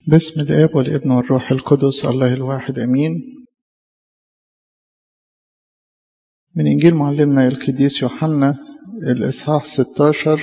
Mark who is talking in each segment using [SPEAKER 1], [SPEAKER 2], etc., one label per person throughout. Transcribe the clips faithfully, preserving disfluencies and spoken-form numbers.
[SPEAKER 1] باسم الآب والابن والروح القدس الله الواحد أمين. من إنجيل معلمنا القديس يوحنا الإصحاح ستة عشر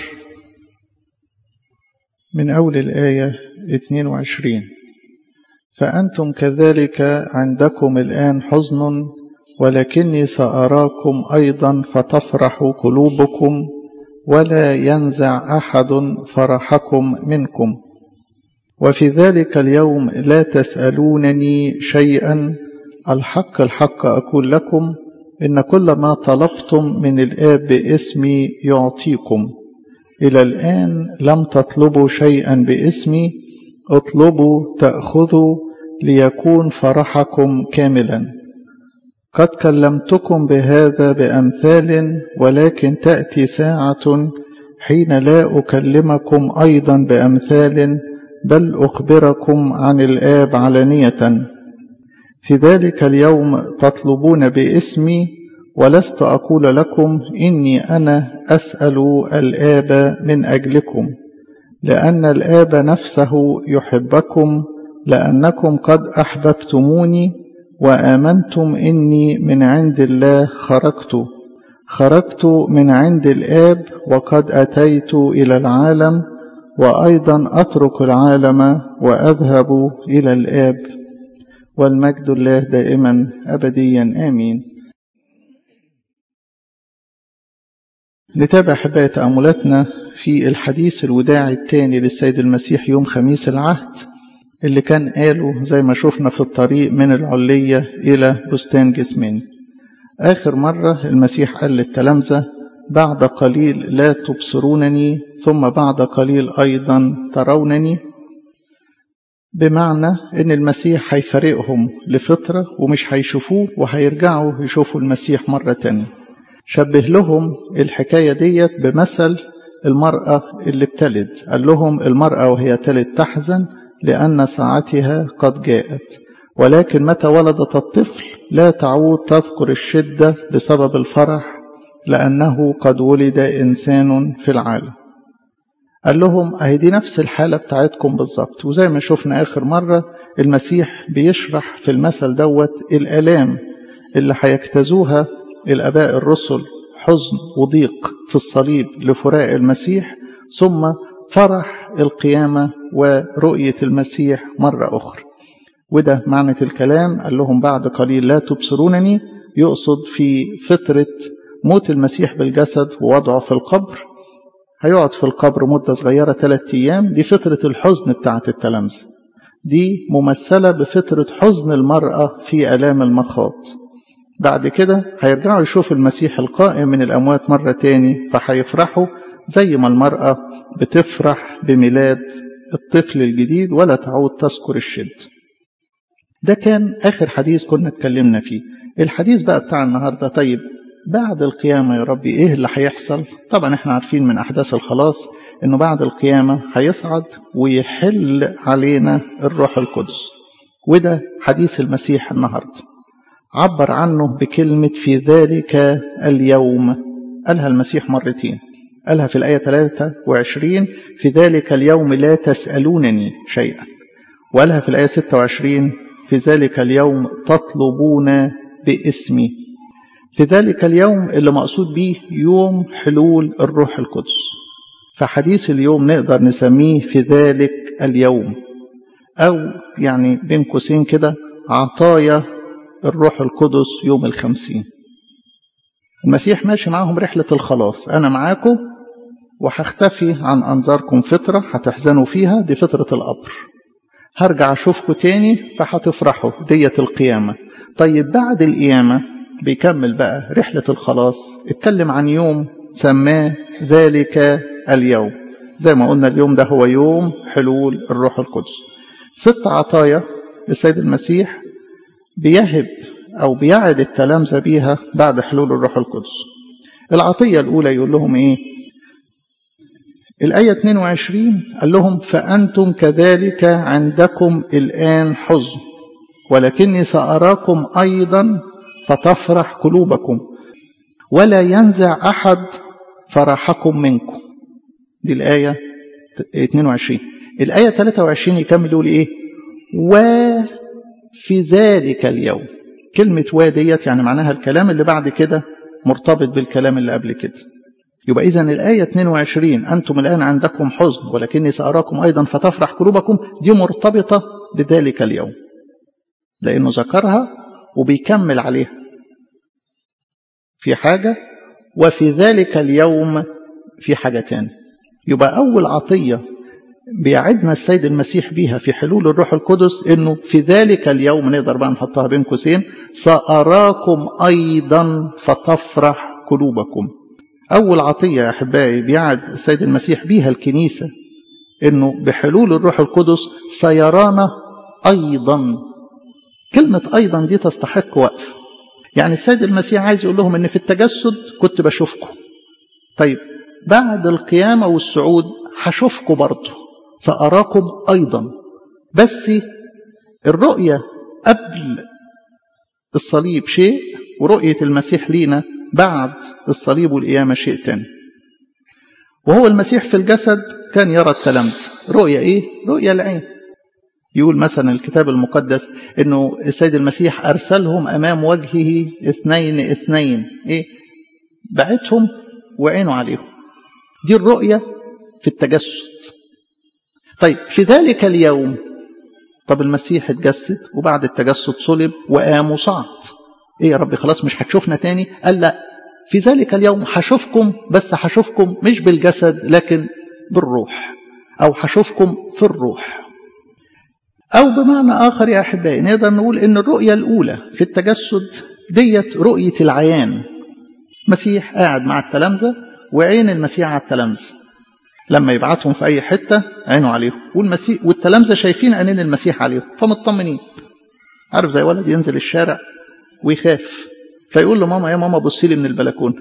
[SPEAKER 1] من أول الآية اثنين وعشرين: فأنتم كذلك عندكم الآن حزن، ولكني سأراكم أيضا فتفرح قلوبكم، ولا ينزع أحد فرحكم منكم. وفي ذلك اليوم لا تسألونني شيئا، الحق الحق أقول لكم، إن كل ما طلبتم من الآب باسمي يعطيكم. إلى الآن لم تطلبوا شيئا باسمي، اطلبوا تأخذوا ليكون فرحكم كاملا. قد كلمتكم بهذا بأمثال، ولكن تأتي ساعة حين لا أكلمكم أيضا بأمثال، بل أخبركم عن الآب علانية. في ذلك اليوم تطلبون باسمي، ولست أقول لكم إني أنا أسأل الآب من أجلكم، لأن الآب نفسه يحبكم، لأنكم قد أحببتموني وآمنتم إني من عند الله خرجت خرجت من عند الآب، وقد أتيت إلى العالم، وأيضا أترك العالم وأذهب إلى الآب. والمجد الله دائما أبديا آمين. نتابع حباية تأملاتنا في الحديث الوداعي الثاني للسيد المسيح يوم خميس العهد، اللي كان قاله زي ما شفنا في الطريق من العلية إلى بستان جسماني. آخر مرة المسيح قال للتلامذة: بعد قليل لا تبصرونني، ثم بعد قليل أيضا ترونني، بمعنى أن المسيح هيفارقهم لفترة ومش هيشوفوه، وهيرجعوا يشوفوا المسيح مرة تانية. شبه لهم الحكاية ديت بمثل المرأة اللي بتلد. قال لهم: المرأة وهي تلد تحزن لأن ساعتها قد جاءت، ولكن متى ولدت الطفل لا تعود تذكر الشدة بسبب الفرح، لأنه قد ولد إنسان في العالم. قال لهم: أهي دي نفس الحالة بتاعتكم بالظبط. وزي ما شفنا آخر مرة المسيح بيشرح في المثل دوت الآلام اللي هيجتازوها الآباء الرسل، حزن وضيق في الصليب لفراق المسيح، ثم فرح القيامة ورؤية المسيح مرة أخرى. وده معنى الكلام. قال لهم: بعد قليل لا تبصرونني، يقصد في فترة موت المسيح بالجسد ووضعه في القبر. هيقعد في القبر مدة صغيرة ثلاثة أيام، دي فترة الحزن بتاعة التلامذة، دي ممثلة بفترة حزن المرأة في آلام المخاض. بعد كده هيرجعوا يشوفوا المسيح القائم من الأموات مرة تاني، فهيفرحوا زي ما المرأة بتفرح بميلاد الطفل الجديد ولا تعود تذكر الشد. ده كان آخر حديث كنا اتكلمنا فيه. الحديث بقى بتاع النهاردة: طيب بعد القيامة يا ربي إيه اللي هيحصل؟ طبعا احنا عارفين من أحداث الخلاص إنه بعد القيامة هيصعد ويحل علينا الروح القدس. وده حديث المسيح النهاردة، عبر عنه بكلمة في ذلك اليوم. قالها المسيح مرتين، قالها في الآية ثلاثة وعشرين: في ذلك اليوم لا تسألونني شيئا، وقالها في الآية ستة وعشرين: في ذلك اليوم تطلبون باسمي. في ذلك اليوم اللي مقصود به يوم حلول الروح القدس. فحديث اليوم نقدر نسميه في ذلك اليوم، أو يعني بين قوسين كده عطايا الروح القدس يوم الخمسين. المسيح ماشي معاهم رحلة الخلاص: أنا معاكم وهختفي عن أنظاركم فترة هتحزنوا فيها، دي فترة القبر، هرجع أشوفكم تاني فهتفرحوا، دية القيامة. طيب بعد القيامة بيكمل بقى رحلة الخلاص، اتكلم عن يوم سماه ذلك اليوم. زي ما قلنا اليوم ده هو يوم حلول الروح القدس. ست عطايا السيد المسيح بيهب أو بيعد التلامذة بيها بعد حلول الروح القدس. العطية الأولى يقول لهم إيه؟ الآية اثنين وعشرين قال لهم: فأنتم كذلك عندكم الآن حزن، ولكني سأراكم أيضا فتفرح قلوبكم، ولا ينزع أحد فرحكم منكم. دي الآية اثنين وعشرين. الآية ثلاثة وعشرين يكمل يقول إيه؟ وفي ذلك اليوم. كلمة وديت يعني معناها الكلام اللي بعد كده مرتبط بالكلام اللي قبل كده. يبقى إذن الآية اثنين وعشرين أنتم الآن عندكم حزن ولكني سأراكم أيضا فتفرح قلوبكم، دي مرتبطة بذلك اليوم، لأنه ذكرها وبيكمل عليها في حاجة، وفي ذلك اليوم في حاجة تانية. يبقى أول عطية بيعدنا السيد المسيح بيها في حلول الروح القدس إنه في ذلك اليوم، نقدر بقى نحطها بين قوسين، سأراكم أيضا فتفرح قلوبكم. أول عطية يا أحبائي بيعد السيد المسيح بيها الكنيسة إنه بحلول الروح القدس سيرانا أيضا. كلمة أيضا دي تستحق وقف. يعني السيد المسيح عايز يقول لهم إن في التجسد كنت بشوفكم، طيب بعد القيامة والصعود هشوفكم برضه، سأراكم أيضا. بس الرؤية قبل الصليب شيء، ورؤية المسيح لينا بعد الصليب والقيامة شيء تاني. وهو المسيح في الجسد كان يرى التلامذة رؤية إيه؟ رؤية العين. يقول مثلا الكتاب المقدس إنه السيد المسيح أرسلهم أمام وجهه اثنين اثنين، إيه؟ بعتهم وعينوا عليهم. دي الرؤية في التجسد. طيب في ذلك اليوم، طب المسيح اتجسد وبعد التجسد صلب وقام وصعد، ايه يا رب خلاص مش هتشوفنا تاني؟ قال لا، في ذلك اليوم هشوفكم، بس هشوفكم مش بالجسد لكن بالروح، او هشوفكم في الروح. او بمعنى اخر يا احبائي نقدر نقول ان الرؤية الاولى في التجسد ديت رؤية العيان. مسيح قاعد مع التلامذة وعين المسيح على التلامذة، لما يبعتهم في اي حتة عينوا عليهم، والمسيح والتلامذة شايفين عينين المسيح عليهم فمطمنين. عارف زي ولد ينزل الشارع ويخاف فيقول له ماما يا ماما بصي لي من البلكونه،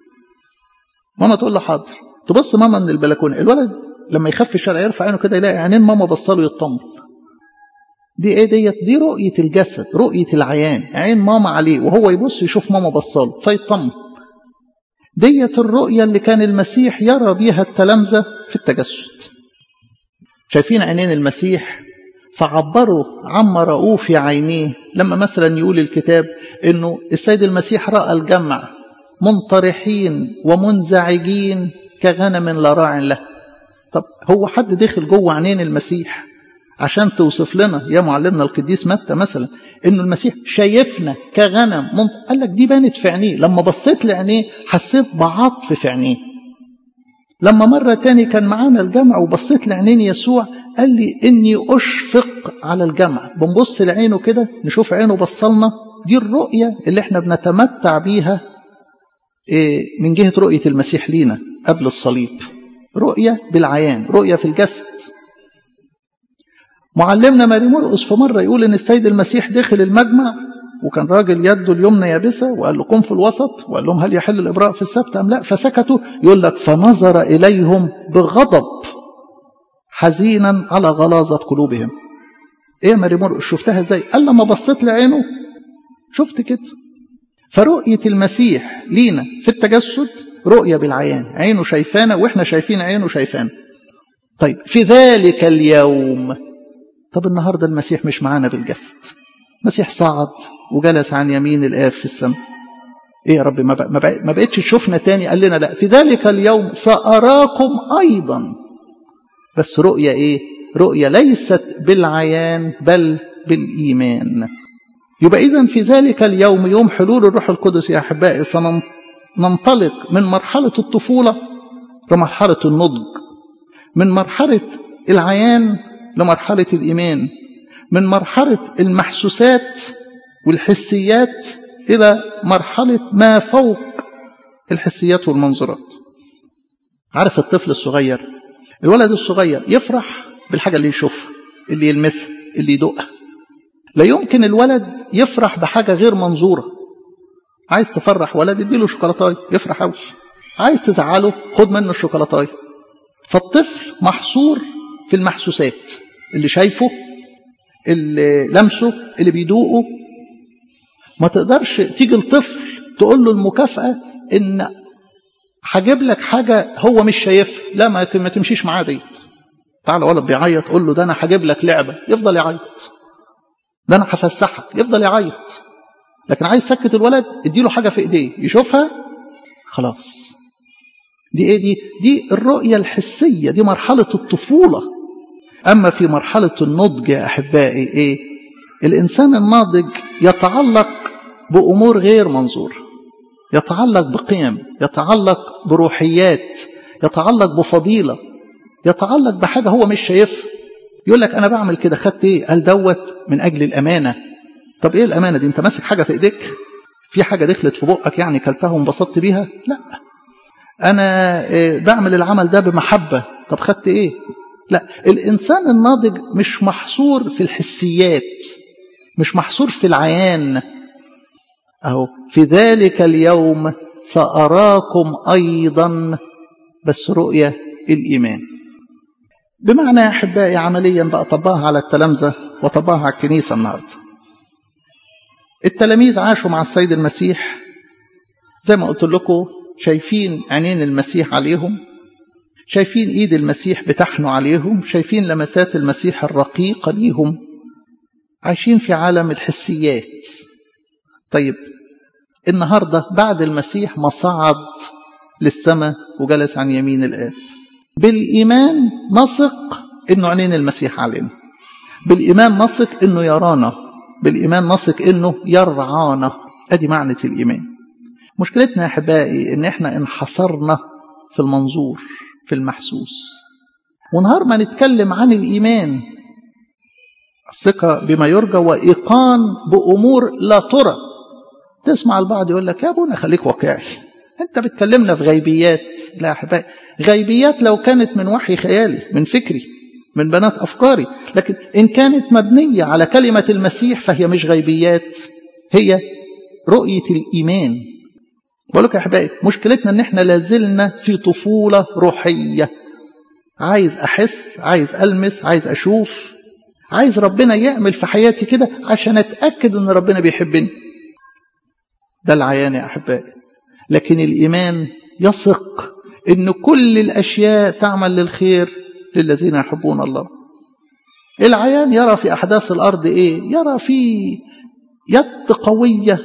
[SPEAKER 1] ماما تقول له حاضر، تبص ماما من البلكونه، الولد لما يخاف في الشارع يرفع عينه كده يلاقي عينين ماما بصله يطمن. دي ايه ديت؟ دي رؤيه الجسد، رؤيه العيان، عين ماما عليه وهو يبص يشوف ماما بصله فيطمن. ديت الرؤيه اللي كان المسيح يرى بيها التلامذه في التجسد. شايفين عينين المسيح فعبروا عما رأوه في عينيه. لما مثلا يقول الكتاب انه السيد المسيح رأى الجمع منطرحين ومنزعجين كغنم لا راع له. طب هو حد دخل جوه عينين المسيح عشان توصف لنا يا معلمنا القديس متى مثلا انه المسيح شايفنا كغنم منط... قال لك دي بانت في عينيه، لما بصيت لعينيه حسيت بعطف في عينيه. لما مرة تاني كان معانا الجمع وبصيت لعينين يسوع قال لي إني أشفق على الجمع، بنبص لعينه كده نشوف عينه بصلنا. دي الرؤية اللي احنا بنتمتع بيها من جهة رؤية المسيح لينا قبل الصليب، رؤية بالعيان، رؤية في الجسد. معلمنا ماري مرقس في مرة يقول إن السيد المسيح دخل المجمع وكان راجل يده اليمنى يابسة وقال له قم في الوسط، وقال لهم هل يحل الإبراء في السبت أم لا؟ فسكتوا. يقول لك فنظر إليهم بغضب حزينا على غلاظة قلوبهم. ايه يا ماري مرقس شفتها ازاي؟ قال لما بصيت لعينه شفت كده. فرؤية المسيح لينا في التجسد رؤية بالعيان، عينه شايفانا واحنا شايفين عينه شايفانا. طيب في ذلك اليوم، طب النهاردة المسيح مش معانا بالجسد، المسيح صعد وجلس عن يمين الآب في السماء. ايه يا رب ما بقتش تشوفنا تاني؟ قال لنا لا، في ذلك اليوم سأراكم أيضا، بس رؤية ايه؟ رؤية ليست بالعيان بل بالإيمان. يبقى إذن في ذلك اليوم يوم حلول الروح القدس يا أحبائي سننطلق من مرحلة الطفولة لمرحلة النضج، من مرحلة العيان لمرحلة الإيمان، من مرحلة المحسوسات والحسيات إلى مرحلة ما فوق الحسيات والمنظرات. عارف الطفل الصغير، الولد الصغير يفرح بالحاجة اللي يشوفها، اللي يلمسها، اللي يدوقها. لا يمكن الولد يفرح بحاجة غير منظورة. عايز تفرح ولد اديله شوكولاتايه يفرح قوي، عايز تزعله خد منه الشوكولاتايه. فالطفل محصور في المحسوسات، اللي شايفه، اللي لمسه، اللي بيدوقه. ما تقدرش تيجي الطفل تقول له المكافأة ان هجيب لك حاجة هو مش شايفها، لا ما تمشيش معاه ديت. تعال ولد بيعيط قول له ده انا هجيب لك لعبة، يفضل يعيط. ده أنا هفسحك، يفضل يعيط. لكن عايز سكت الولد، اديله حاجة في ايديه يشوفها خلاص. دي ايه دي؟ دي الرؤية الحسية، دي مرحلة الطفولة. أما في مرحلة النضج يا أحبائي ايه؟ الإنسان الناضج يتعلق بأمور غير منظورة، يتعلق بقيم، يتعلق بروحيات، يتعلق بفضيلة، يتعلق بحاجة هو مش شايفها. يقول لك أنا بعمل كده، خدت إيه؟ قال دوت من أجل الأمانة. طب إيه الأمانة دي؟ أنت ماسك حاجة في إيديك، في حاجة دخلت في بقك يعني كلتها وانبسطت بيها؟ لا. أنا بعمل العمل ده بمحبة. طب خدت إيه؟ لا. الإنسان الناضج مش محصور في الحسيات، مش محصور في العيان. أهو في ذلك اليوم سأراكم أيضا، بس رؤية الإيمان. بمعنى يا أحبائي عمليا بقى طبقها على التلامذة وطبقها على الكنيسة النهاردة. التلاميذ عاشوا مع السيد المسيح زي ما قلت لكم، شايفين عينين المسيح عليهم، شايفين ايد المسيح بتحنوا عليهم، شايفين لمسات المسيح الرقيقة ليهم، عايشين في عالم الحسيات. طيب النهاردة بعد المسيح ما صعد للسماء وجلس عن يمين الآب، بالإيمان نثق إنه عينين المسيح علينا، بالإيمان نثق إنه يرانا، بالإيمان نثق إنه يرعانا. أدي معنى الإيمان. مشكلتنا يا أحبائي إن إحنا انحصرنا في المنظور، في المحسوس. ونهار ما نتكلم عن الإيمان، الثقة بما يرجى وإيقان بأمور لا ترى. تسمع البعض يقول لك يا ابونا خليك واقعي، أنت بتكلمنا في غيبيات. لا يا أحبائي، غيبيات لو كانت من وحي خيالي، من فكري، من بنات أفكاري، لكن إن كانت مبنية على كلمة المسيح فهي مش غيبيات، هي رؤية الإيمان. بقول لك يا أحبائي مشكلتنا إن إحنا لازلنا في طفولة روحية. عايز أحس، عايز ألمس، عايز أشوف، عايز ربنا يعمل في حياتي كده عشان أتأكد إن ربنا بيحبني. ده العيان يا أحبائي. لكن الإيمان يثق إن كل الأشياء تعمل للخير للذين يحبون الله. العيان يرى في أحداث الأرض إيه؟ يرى في يد قوية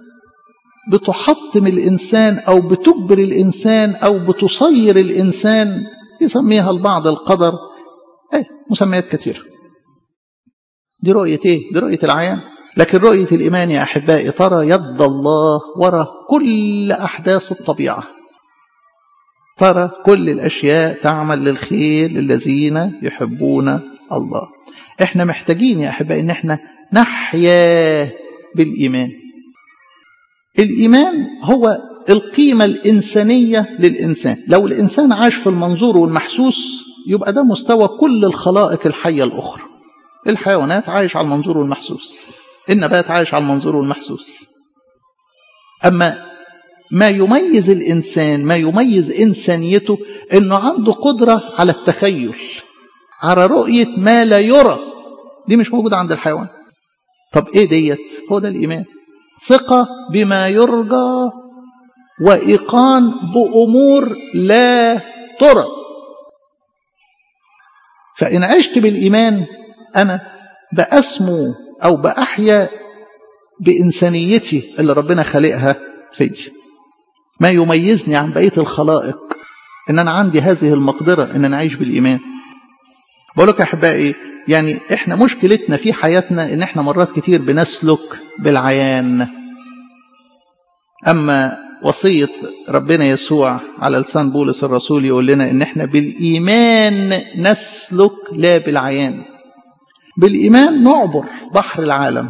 [SPEAKER 1] بتحطم الإنسان أو بتجبر الإنسان أو بتصير الإنسان، يسميها البعض القدر، إيه مسميات كثيرة. دي رؤية إيه؟ دي رؤية العيان. لكن رؤية الإيمان يا أحبائي ترى يد الله وراء كل أحداث الطبيعة، ترى كل الأشياء تعمل للخير للذين يحبون الله. إحنا محتاجين يا أحبائي إن إحنا نحيا بالإيمان. الإيمان هو القيمة الإنسانية للإنسان. لو الإنسان عاش في المنظور والمحسوس يبقى ده مستوى كل الخلائق الحية الأخرى. الحيوانات عايش على المنظور والمحسوس، النبات عايش على المنظور والمحسوس. أما ما يميز الإنسان، ما يميز إنسانيته، إنه عنده قدرة على التخيل، على رؤية ما لا يرى. دي مش موجودة عند الحيوان. طب إيه ديت؟ هو ده الإيمان. ثقة بما يرجى وإيقان بأمور لا ترى. فإن عشت بالإيمان أنا بأسمو أو بأحيا بإنسانيتي اللي ربنا خلقها في. ما يميزني عن بقية الخلائق إن أنا عندي هذه المقدرة إن أنا أعيش بالإيمان. بقولك يا أحبائي يعني إحنا مشكلتنا في حياتنا إن إحنا مرات كتير بنسلك بالعيان. أما وصية ربنا يسوع على لسان بولس الرسول يقول لنا إن إحنا بالإيمان نسلك لا بالعيان. بالإيمان نعبر بحر العالم،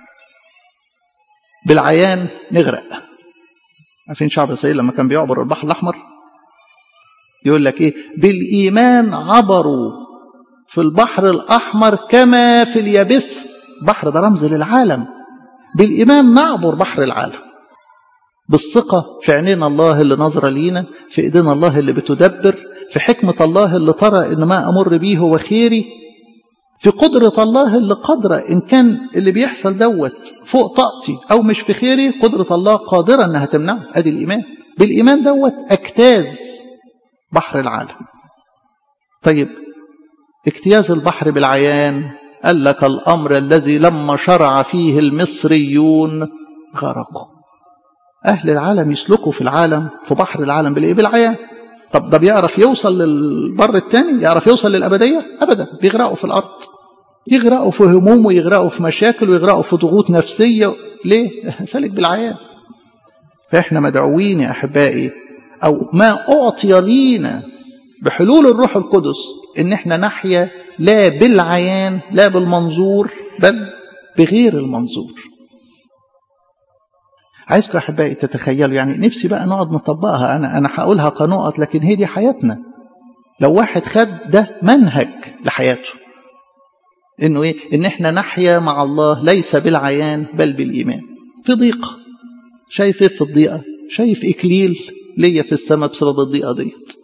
[SPEAKER 1] بالعيان نغرق. عارفين شعب إسرائيل لما كان بيعبر البحر الأحمر يقول لك إيه؟ بالإيمان عبروا في البحر الأحمر كما في اليابس. بحر ده رمز للعالم. بالإيمان نعبر بحر العالم بالثقة في عينين الله اللي نظر لينا، في إيدينا الله اللي بتدبر، في حكمة الله اللي ترى إن ما أمر به هو خيري، في قدرة الله اللي قادرة إن كان اللي بيحصل دوت فوق طاقتي أو مش في خيري، قدرة الله قادرة أنها تمنعه. أدي الإيمان. بالإيمان دوت اجتاز بحر العالم. طيب اجتياز البحر بالعيان قال لك الأمر الذي لما شرع فيه المصريون غرقوا. أهل العالم يسلكوا في العالم في بحر العالم بالإيه؟ بالعيان. طب ده بيعرف يوصل للبر التاني؟ يعرف يوصل للأبدية؟ أبدا، بيغرقوا في الأرض، يغرقوا في هموم ويغرقوا في مشاكل ويغرقوا في ضغوط نفسية. ليه؟ سالك بالعيان. فإحنا مدعوين يا أحبائي، أو ما أعطي لينا بحلول الروح القدس، إن إحنا نحيا لا بالعيان، لا بالمنظور، بل بغير المنظور. عايزكم يا أحبائي تتخيلوا، يعني نفسي بقى نقعد نطبقها. أنا أنا هقولها كنقط، لكن هي دي حياتنا. لو واحد خد ده منهج لحياته، إنه إيه؟ إن إحنا نحيا مع الله ليس بالعيان بل بالإيمان. في ضيقة، شايف إيه في الضيقة؟ شايف إكليل ليا في السماء بسبب الضيقة ديت.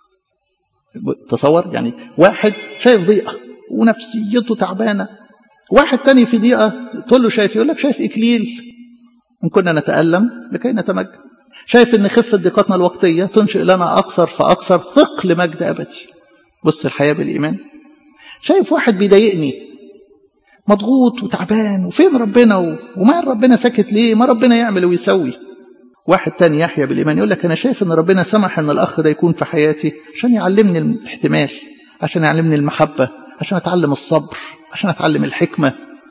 [SPEAKER 1] تصور يعني واحد شايف ضيقة ونفسيته تعبانة، واحد تاني في ضيقة تقول له شايف، يقول لك شايف إكليل إن كنا نتألم لكي نتمجد. شايف إن خفة ضيقتنا الوقتية تنشئ لنا أكثر فأكثر ثقل مجد أبدي. بص الحياة بالإيمان. شايف واحد بيضايقني مضغوط وتعبان، وفين ربنا؟ وما ربنا ساكت ليه؟ ما ربنا يعمل ويسوي. واحد تاني يحيا بالإيمان يقول لك أنا شايف أن ربنا سمح أن الأخ ده يكون في حياتي عشان يعلمني الاحتمال، عشان يعلمني المحبة، عشان أتعلم الصبر، عشان أتعلم الحكمة.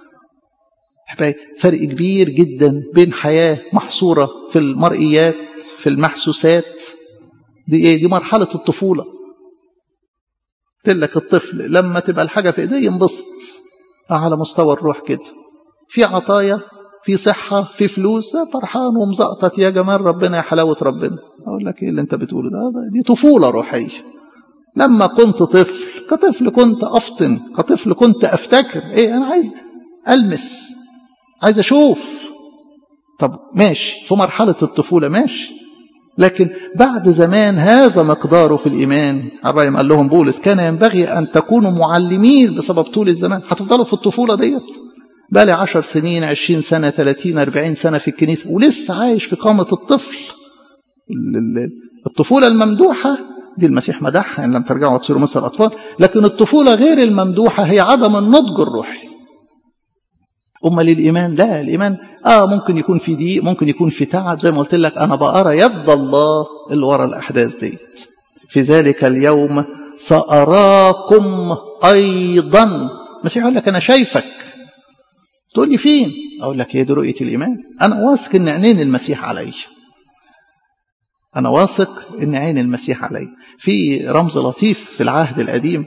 [SPEAKER 1] فرق كبير جدا بين حياة محصورة في المرئيات، في المحسوسات. دي إيه؟ دي مرحلة الطفولة. قلت لك الطفل لما تبقى الحاجة في إيديه ينبسط على مستوى الروح كده، في عطايا، في صحة، في فلوس، فرحان ومزقطت يا جمال ربنا، يا حلاوة ربنا. أقول لك إيه اللي أنت بتقوله ده؟ دي طفولة روحية. لما كنت طفل، كطفل كنت أفطن، كطفل كنت أفتكر إيه؟ أنا عايز ألمس، عايز أشوف. طب ماشي، في مرحلة الطفولة ماشي، لكن بعد زمان هذا مقداره في الإيمان. الرأي قال لهم بولس كان ينبغي أن تكونوا معلمين بسبب طول الزمان. هتفضلوا في الطفولة ديت؟ بقى لي عشر سنين، عشرين سنة، ثلاثين، أربعين سنة في الكنيسة ولسه عايش في قامة الطفل. الطفولة الممدوحة دي المسيح مدحها إن لم ترجعوا وتصيروا مثل الأطفال، لكن الطفولة غير الممدوحة هي عدم النضج الروحي. أما للإيمان لا، الإيمان آه ممكن يكون في ضيق، ممكن يكون في تعب، زي ما قلت لك أنا بقرأ يد الله اللي ورا الأحداث ديت. في ذلك اليوم سأراكم أيضا. المسيح يقول لك أنا شايفك، تقول لي فين؟ أقول لك هي دي رؤية الإيمان. أنا واثق إن عينين المسيح علي، أنا واثق إن عين المسيح علي. في رمز لطيف في العهد القديم،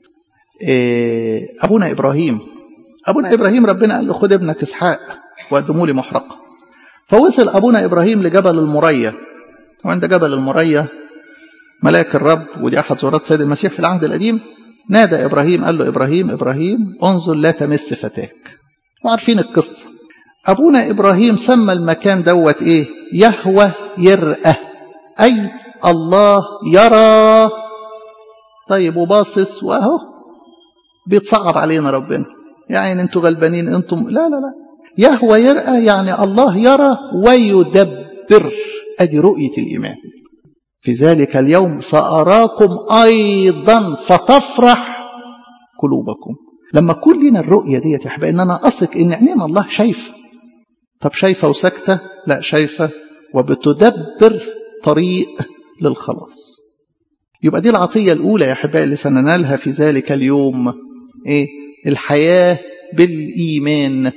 [SPEAKER 1] أبونا إبراهيم أبونا إبراهيم ربنا قال له خد ابنك إسحاق وقدموا لي محرقة. فوصل أبونا إبراهيم لجبل المريا، وعند جبل المريا ملاك الرب، ودي أحد زورات سيد المسيح في العهد القديم، نادى إبراهيم قال له إبراهيم إبراهيم انظر لا تمس فتاك. وعارفين القصة. أبونا إبراهيم سمى المكان دوت إيه؟ يهوى يرأى، أي الله يرى. طيب وباصص وأهو بيتصعب علينا ربنا، يعني انتوا غلبانين انتم. لا لا لا، يهوى يرأى يعني الله يرى ويدبر. ادي رؤية الإيمان. في ذلك اليوم سأراكم أيضا فتفرح قلوبكم. لما كل لنا الرؤية دي يا ان انا اثق ان عينين الله شايفة. طب شايفة وسكتة؟ لا، شايفة وبتدبر طريق للخلاص. يبقى دي العطية الأولى يا أحبائي اللي سننالها في ذلك اليوم، إيه؟ الحياة بالإيمان.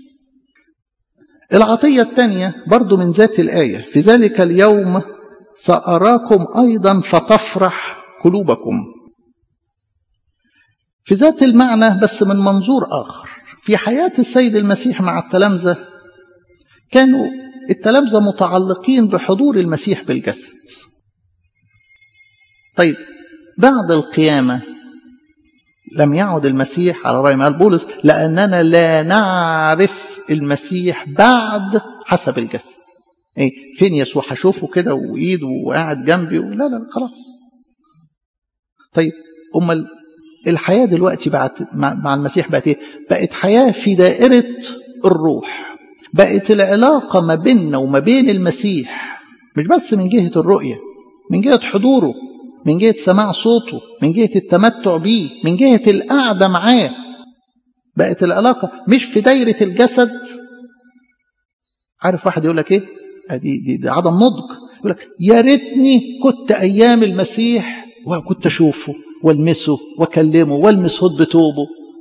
[SPEAKER 1] العطية الثانية برضو من ذات الآية، في ذلك اليوم سأراكم أيضا فتفرح قلوبكم. في ذات المعنى بس من منظور آخر. في حياة السيد المسيح مع التلامذة، كانوا التلامذة متعلقين بحضور المسيح بالجسد. طيب بعد القيامة لم يعد المسيح، على رأي ما قال بولس لأننا لا نعرف المسيح بعد حسب الجسد. إيه؟ فين يسوع؟ هشوفه كده وإيده وقاعد جنبي؟ لا لا خلاص. طيب أمال الحياة دلوقتي بعد مع المسيح بقت إيه؟ بقت حياة في دائرة الروح. بقت العلاقة ما بيننا وما بين المسيح مش بس من جهة الرؤية، من جهة حضوره، من جهة سماع صوته، من جهة التمتع بيه، من جهة القعدة معاه. بقت العلاقة مش في دايرة الجسد. عارف واحد يقول لك ايه؟ دي, دي, دي عدم نضج. يقول لك يا ريتني كنت ايام المسيح وكنت اشوفه والمسه واكلمه والمس هد بتوبه.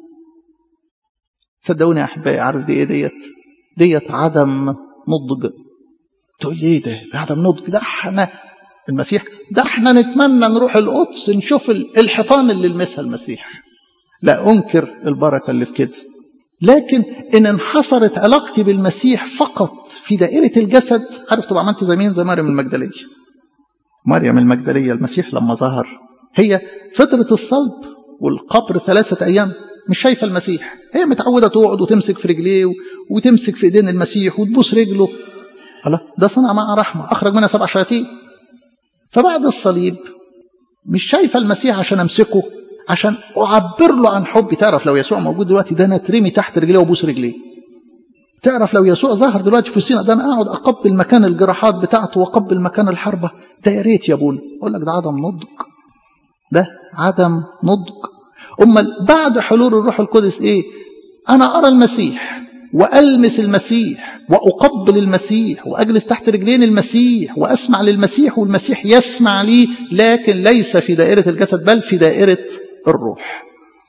[SPEAKER 1] صدقوني يا احبائي، عارف دي ايه ديت؟ ديت عدم نضج. تقول لي ايه ده؟ عدم نضج. ده احنا المسيح، ده احنا نتمنى نروح القدس نشوف الحيطان اللي لمسها المسيح. لا انكر البركه اللي في كده، لكن ان انحصرت علاقتي بالمسيح فقط في دائره الجسد. عارف طبعا عملت زي مين؟ زي مريم المجدليه. مريم المجدليه المسيح لما ظهر هي فتره الصلب والقبر ثلاثه ايام مش شايفه المسيح. هي متعوده تقعد وتمسك في رجليه وتمسك في ايدين المسيح وتبوس رجله. الله، ده صنع معها رحمه، اخرج منها سبع شياطين. فبعد الصليب مش شايفه المسيح عشان امسكه، عشان اعبر له عن حبي. تعرف لو يسوع موجود دلوقتي ده انا اترمي تحت رجليه وابوس رجليه. تعرف لو يسوع ظهر دلوقتي في وسطنا ده انا اقعد اقبل مكان الجراحات بتاعته واقبل مكان الحربه. ده يا ريت يا ابونا. اقول لك ده عدم نضج، ده عدم نضج. امال بعد حلول الروح القدس ايه؟ انا ارى المسيح والمس المسيح واقبل المسيح واجلس تحت رجلين المسيح واسمع للمسيح والمسيح يسمع لي، لكن ليس في دائره الجسد بل في دائره الروح.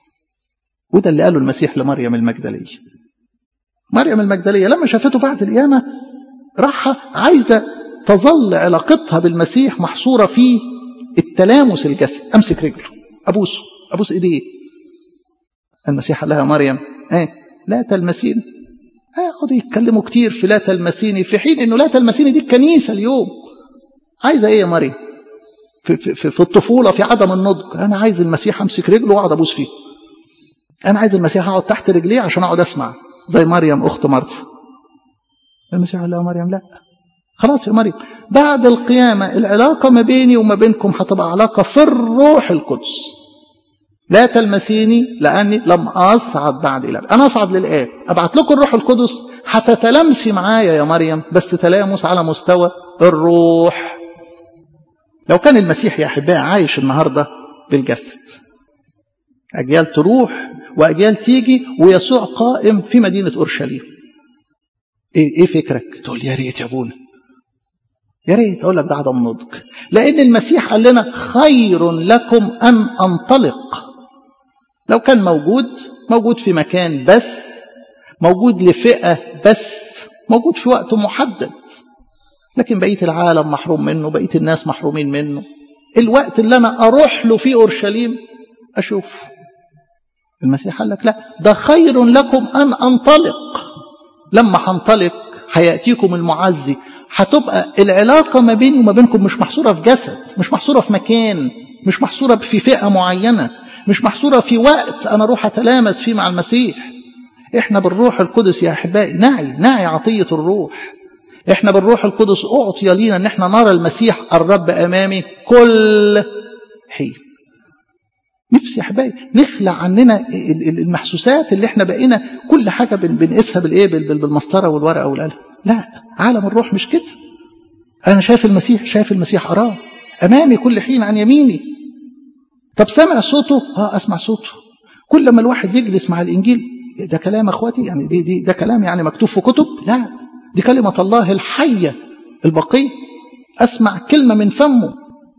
[SPEAKER 1] وده اللي قاله المسيح لمريم المجدليه. مريم المجدليه لما شافته بعد القيامه راحه عايزه تظل علاقتها بالمسيح محصوره في التلامس الجسد. امسك رجله، ابوسه، ابوس ايديه. المسيح قال لها مريم ايه؟ لا تلمسيني. يقعدوا يتكلموا كتير في لا تلمسيني، في حين انه لا تلمسيني دي الكنيسه اليوم. عايزه ايه يا مريم؟ في, في, في الطفوله في عدم النضج. انا عايز المسيح امسك رجله واقعد ابوس فيه. انا عايز المسيح اقعد تحت رجليه عشان اقعد اسمع زي مريم اخت مرثا. المسيح قال لها مريم لا، خلاص يا مريم، بعد القيامه العلاقه ما بيني وما بينكم هتبقى علاقه في الروح القدس. لا تلمسيني لأني لم أصعد بعد إلى الآب. أنا أصعد للآب، أبعت لكم الروح القدس هتتلمسي معايا يا مريم، بس تلامس على مستوى الروح. لو كان المسيح يا أحبائي عايش النهاردة بالجسد، أجيال تروح وأجيال تيجي ويسوع قائم في مدينة أورشليم، إيه, إيه فكرك؟ تقول يا ريت يا أبونا، يا ريت. أقول لك ده عدم نضج، لأن المسيح قال لنا خير لكم أن أنطلق. لو كان موجود موجود في مكان بس، موجود لفئة بس، موجود في وقت محدد، لكن بقية العالم محروم منه، بقية الناس محرومين منه. الوقت اللي أنا أروح له في أورشليم أشوف المسيح قال لك لا، ده خير لكم أن أنطلق. لما هنطلق هيأتيكم المعزي، هتبقى العلاقة ما بيني وما بينكم مش محصورة في جسد، مش محصورة في مكان، مش محصورة في فئة معينة، مش محصورة في وقت أنا أروح أتلامس فيه مع المسيح. إحنا بالروح القدس يا أحبائي نعي نعي عطية الروح. إحنا بالروح القدس أعطي لينا أن إحنا نرى المسيح الرب أمامي كل حين. نفسي يا أحبائي نخلع عننا المحسوسات اللي إحنا بقينا كل حاجة بنقيسها بالإيه، بالمسطرة والورقة والقلم. لا، عالم الروح مش كده. أنا شايف المسيح، شايف المسيح أراه أمامي كل حين عن يميني. طب سمع صوته؟ آه أسمع صوته. كل ما الواحد يجلس مع الإنجيل، ده كلام أخواتي يعني، دي دي ده كلام يعني مكتوب في كتب؟ لا، دي كلمة الله الحية البقية، أسمع كلمة من فمه.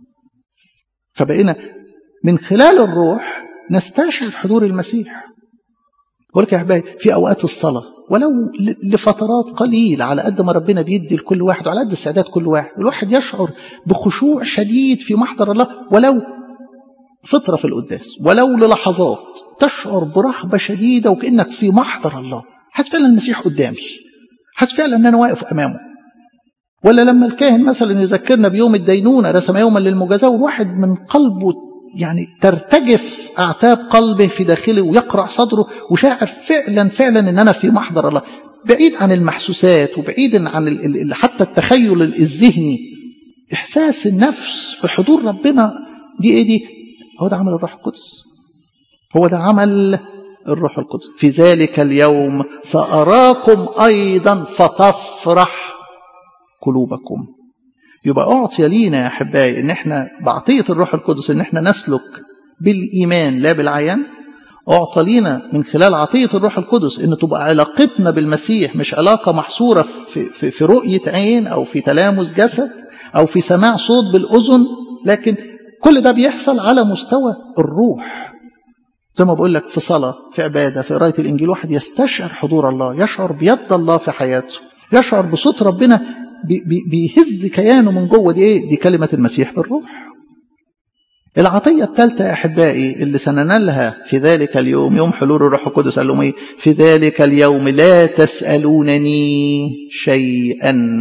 [SPEAKER 1] فبقينا من خلال الروح نستشعر حضور المسيح. ولك يا أحبائي في أوقات الصلاة ولو لفترات قليلة، على قد ما ربنا بيدي لكل واحد وعلى قد استعداد كل واحد، الواحد يشعر بخشوع شديد في محضر الله، ولو فترة في القداس، ولو للحظات تشعر برهبة شديدة وكأنك في محضر الله. حاسس فعلا المسيح قدامي، حاسس فعلا أن أنا واقف أمامه. ولا لما الكاهن مثلا يذكرنا بيوم الدينونة، رسم يوما للمجازاة، والواحد من قلبه يعني ترتجف أعتاب قلبه في داخله ويقرع صدره وشاعر فعلا فعلا أن أنا في محضر الله، بعيد عن المحسوسات وبعيد عن ال ال حتى التخيل الذهني. إحساس النفس بحضور ربنا دي إيه دي؟ هو ده عمل الروح القدس، هو ده عمل الروح القدس. في ذلك اليوم سأراكم أيضا فتفرح قلوبكم. يبقى أعطي لينا يا أحبائي إن إحنا بعطية الروح القدس إن إحنا نسلك بالإيمان لا بالعيان. أعطى لينا من خلال عطية الروح القدس إن تبقى علاقتنا بالمسيح مش علاقة محصورة في, في, في رؤية عين أو في تلامس جسد أو في سماع صوت بالأذن، لكن كل ده بيحصل على مستوى الروح. زي ما بقول لك في صلاة، في عبادة، في قراية الإنجيل، واحد يستشعر حضور الله، يشعر بيد الله في حياته، يشعر بصوت ربنا بي بي بيهز كيانه من جوه. دي ايه؟ دي كلمة المسيح بالروح. العطية الثالثة يا أحبائي اللي سننالها في ذلك اليوم، يوم حلول الروح القدس، قال لهم ايه؟ في ذلك اليوم لا تسألونني شيئا.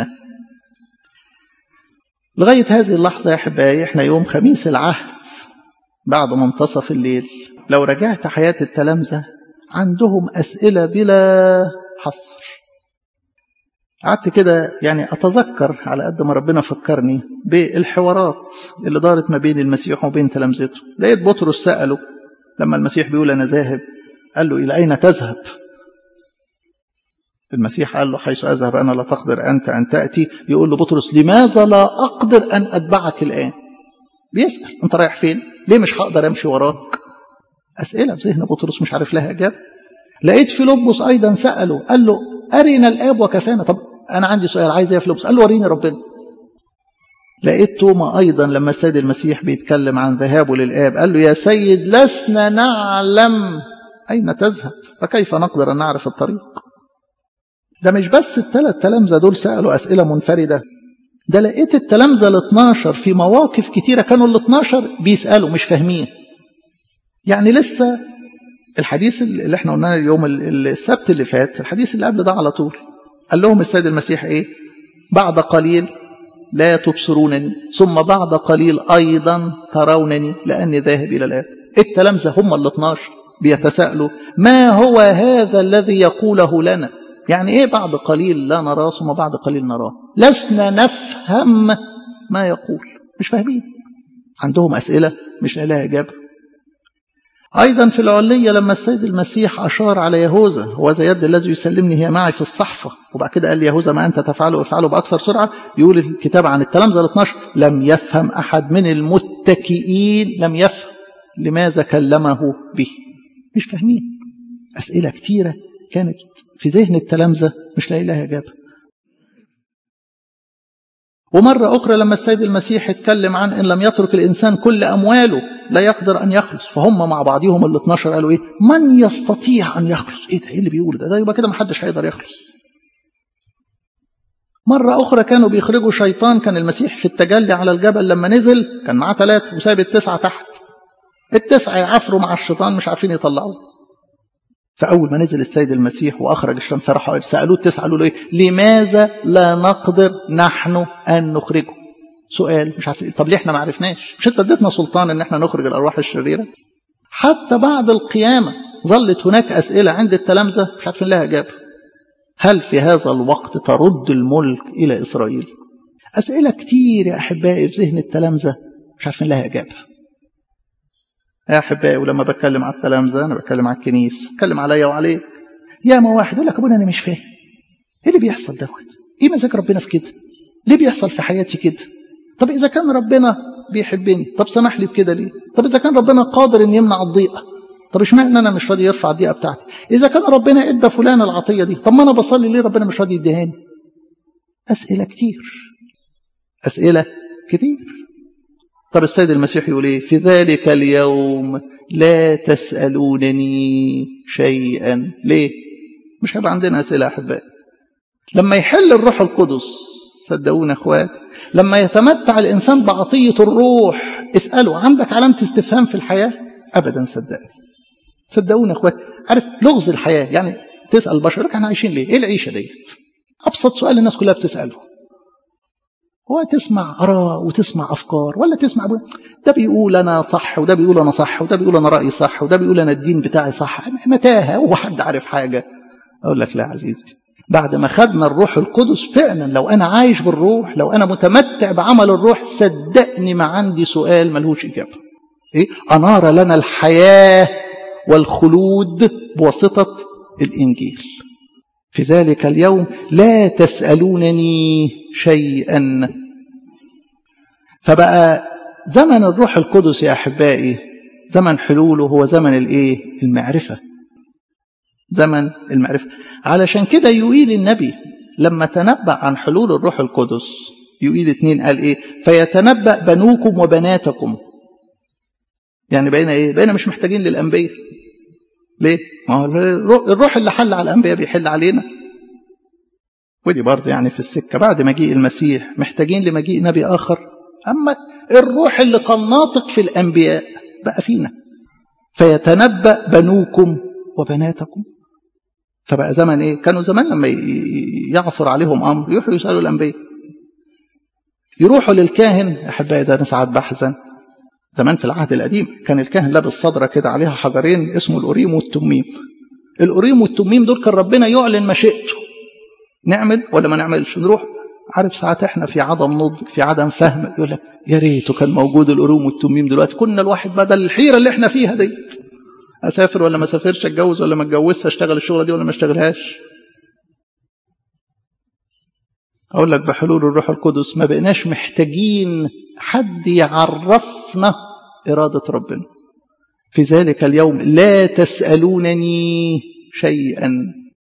[SPEAKER 1] لغاية هذه اللحظة يا أحبائي احنا يوم خميس العهد بعد منتصف الليل. لو رجعت حياة التلامذة عندهم أسئلة بلا حصر. قعدت كده يعني أتذكر على قد ما ربنا فكرني بالحوارات اللي دارت ما بين المسيح وبين تلامذته. لقيت بطرس سأله لما المسيح بيقول أنا ذاهب، قال له إلى أين تذهب؟ المسيح قال له حيث أذهب أنا لا تقدر أنت أن تأتي. يقول له بطرس لماذا لا أقدر أن أتبعك الآن؟ بيسأل أنت رايح فين؟ ليه مش هقدر أمشي وراك؟ أسئلة في ذهن بطرس مش عارف لها إجابة. لقيت فيلبس أيضا سأله، قال له أرنا الآب وكفانا. طب أنا عندي سؤال، عايز إيه يا فيلبس؟ قال له وريني ربنا. لقيت توما أيضا لما السيد المسيح بيتكلم عن ذهابه للآب قال له يا سيد لسنا نعلم أين تذهب فكيف نقدر أن نعرف الطريق. ده مش بس الثلاث تلامذة دول سألوا أسئلة منفردة، ده لقيت التلامذة الاثناشر في مواقف كتيرة كانوا الاثناشر بيسألوا مش فاهمين. يعني لسه الحديث اللي احنا قلناه اليوم السبت اللي فات، الحديث اللي قبل ده على طول، قال لهم السيد المسيح ايه؟ بعد قليل لا تبصرونني ثم بعد قليل أيضا ترونني لأني ذاهب إلى الآب. التلامذة هم الاثناشر بيتساءلوا ما هو هذا الذي يقوله لنا؟ يعني ايه بعد قليل لا نراه ثم بعد قليل نراه؟ لسنا نفهم ما يقول، مش فاهمين، عندهم أسئلة مش لها إجابة. أيضا في العلية لما السيد المسيح أشار على يهوذا وذا يد الذي يسلمني هي معي في الصحفة، وبعد كده قال يهوذا ما أنت تفعله افعله بأكثر سرعة. يقول الكتاب عن التلامذة الاثناشر لم يفهم أحد من المتكئين، لم يفهم لماذا كلمه به، مش فاهمين. أسئلة كتيرة كانت في ذهن التلامذة مش لاقي لها إجابة. ومرة أخرى لما السيد المسيح اتكلم عن إن لم يترك الإنسان كل أمواله لا يقدر أن يخلص، فهم مع بعضهم الاثناشر قالوا إيه؟ من يستطيع أن يخلص؟ إيه ده؟ إيه اللي بيقول ده؟ ده يبقى كده محدش هيقدر يخلص. مرة أخرى كانوا بيخرجوا شيطان، كان المسيح في التجلي على الجبل لما نزل كان معاه ثلاثة وساب التسعة تحت، التسعة يعفروا مع الشيطان مش عارفين يطلعوه. فأول ما نزل السيد المسيح وأخرج الشيطان فرحوا سألوه التسعة قالوا له إيه؟ لماذا لا نقدر نحن أن نخرجه؟ سؤال مش عارفين. طب ليه احنا ما عرفناش؟ مش انت اديتنا سلطان ان احنا نخرج الأرواح الشريرة؟ حتى بعد القيامة ظلت هناك أسئلة عند التلامذة مش عارفين لها إجابة. هل في هذا الوقت ترد الملك إلى إسرائيل؟ أسئلة كتير يا أحبائي في ذهن التلامذة مش عارفين لها إجابة. يا أحبائي ولما بتكلم على التلامذة أنا بتكلم على الكنيسة، بتكلم عليا وعليك. يا ما واحد يقول لك أبونا أنا مش فاهم إيه اللي بيحصل دوت؟ إيه مزاج ربنا في كده؟ ليه بيحصل في حياتي كده؟ طب إذا كان ربنا بيحبني طب سمح لي بكده ليه؟ طب إذا كان ربنا قادر إن يمنع الضيقة طب اشمعنى أنا مش راضي يرفع الضيقة بتاعتي؟ إذا كان ربنا إدى فلان العطية دي طب ما أنا بصلي ليه ربنا مش راضي يديهاني؟ أسئلة كتير، أسئلة كتير. طب السيد المسيح يقول إيه؟ في ذلك اليوم لا تسألونني شيئا. ليه؟ مش هيبقى عندنا أسئلة أحبائي. لما يحل الروح القدس صدقونا أخواتي، لما يتمتع الإنسان بعطية الروح اسأله عندك علامة استفهام في الحياة؟ أبدا صدقني، صدقونا أخواتي. عارف لغز الحياة يعني تسأل البشر لك احنا عايشين ليه؟ إيه العيشة ديت؟ أبسط سؤال الناس كلها بتسأله. هو تسمع آراء وتسمع أفكار ولا تسمع ده بيقول أنا صح وده بيقول أنا صح وده بيقول أنا رأيي صح وده بيقول أنا الدين بتاعي صح؟ متاهة. هو حد عارف حاجة؟ أقول لك لا عزيزي، بعد ما خدنا الروح القدس فعلا لو أنا عايش بالروح، لو أنا متمتع بعمل الروح، صدقني ما عندي سؤال ملهوش إجابة. إيه؟ أنار لنا الحياة والخلود بواسطة الإنجيل. في ذلك اليوم لا تسألونني شيئا. فبقى زمن الروح القدس يا أحبائي زمن حلوله هو زمن الايه؟ المعرفة، زمن المعرفة. علشان كده يقيل النبي لما تنبأ عن حلول الروح القدس، يقيل اتنين قال ايه؟ فيتنبأ بنوكم وبناتكم. يعني بقينا ايه؟ بقينا مش محتاجين للأنبياء. ليه؟ ما هو الروح اللي حل على الأنبياء بيحل علينا. ودي برضه يعني في السكة بعد مجيء المسيح محتاجين لمجيء نبي آخر. أما الروح اللي كان ناطق في الأنبياء بقى فينا. فيتنبأ بنوكم وبناتكم. فبقى زمن ايه؟ كانوا زمان لما يعثر عليهم امر يروحوا يسالوا الانبياء، يروحوا للكاهن. احبائي ده انا ساعات بحزن، زمان في العهد القديم كان الكاهن لابس صدره كده عليها حجرين اسمه الأوريم والتميم. الأوريم والتميم دول كان ربنا يعلن مشيئته، نعمل ولا ما نعملش. نروح عارف ساعات احنا في عدم نضج، في عدم فهم، يقول لك يا ريته كان موجود الأوريم والتميم دلوقتي، كنا الواحد بدل الحيره اللي احنا فيها ديت، اسافر ولا ما اسافرش، اتجوز ولا ما اتجوزش، اشتغل الشغله دي ولا ما اشتغلهاش. اقول لك بحلول الروح القدس ما بقناش محتاجين حد يعرفنا اراده ربنا. في ذلك اليوم لا تسالونني شيئا.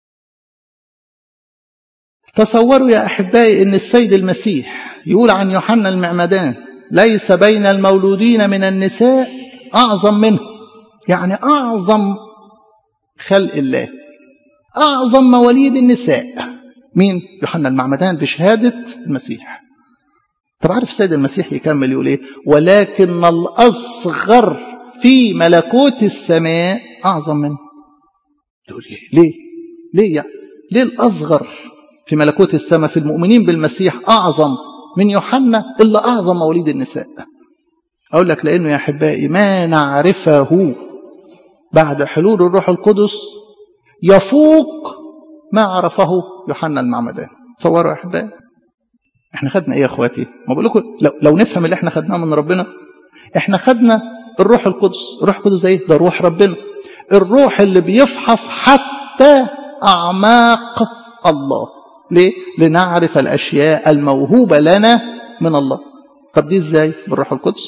[SPEAKER 1] تصوروا يا احبائي ان السيد المسيح يقول عن يوحنا المعمدان ليس بين المولودين من النساء اعظم منه. يعني أعظم خلق الله، أعظم مواليد النساء مين؟ يوحنا المعمدان بشهادة المسيح. طب عارف السيد المسيح يكمل يقول إيه؟ ولكن الأصغر في ملكوت السماء أعظم منه. تقول إيه؟ ليه؟ ليه يعني؟ ليه الأصغر في ملكوت السماء في المؤمنين بالمسيح أعظم من يوحنا إلا أعظم مواليد النساء؟ أقول لك لأنه يا أحبائي ما نعرفه بعد حلول الروح القدس يفوق ما عرفه يوحنا المعمدان. تصوروا يا احبائي احنا خدنا ايه يا اخواتي؟ ما بقول لكم لو, لو نفهم اللي احنا خدناه من ربنا، احنا خدنا الروح القدس. الروح القدس ايه؟ ده روح ربنا، الروح اللي بيفحص حتى اعماق الله. ليه؟ لنعرف الاشياء الموهوبه لنا من الله. طب دي ازاي؟ بالروح القدس.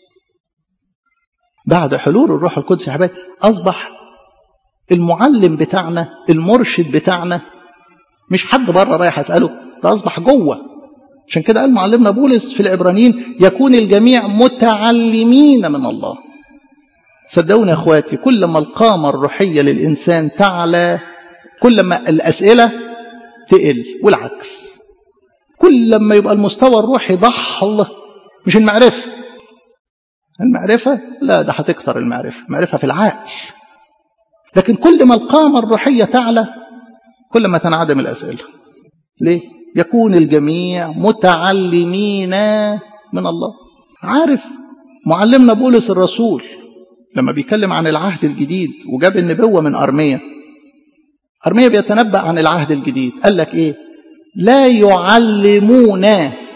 [SPEAKER 1] بعد حلول الروح القدس يا حبايبي أصبح المعلم بتاعنا، المرشد بتاعنا مش حد بره رايح أسأله، ده أصبح جوه. عشان كده قال معلمنا بولس في العبرانيين يكون الجميع متعلمين من الله. صدقوني يا أخواتي كل ما القامة الروحية للإنسان تعلى كل ما الأسئلة تقل، والعكس. كل ما يبقى المستوى الروحي ضحل، مش المعرفة. المعرفة لا، ده هتكتر المعرفة، معرفة في العقل. لكن كل ما القامة الروحية تعلى كل ما تنعدم الأسئلة. ليه؟ يكون الجميع متعلمين من الله. عارف معلمنا بولس الرسول لما بيتكلم عن العهد الجديد وجاب النبوة من أرميا، أرميا بيتنبأ عن العهد الجديد، قال لك إيه؟ لا يعلمون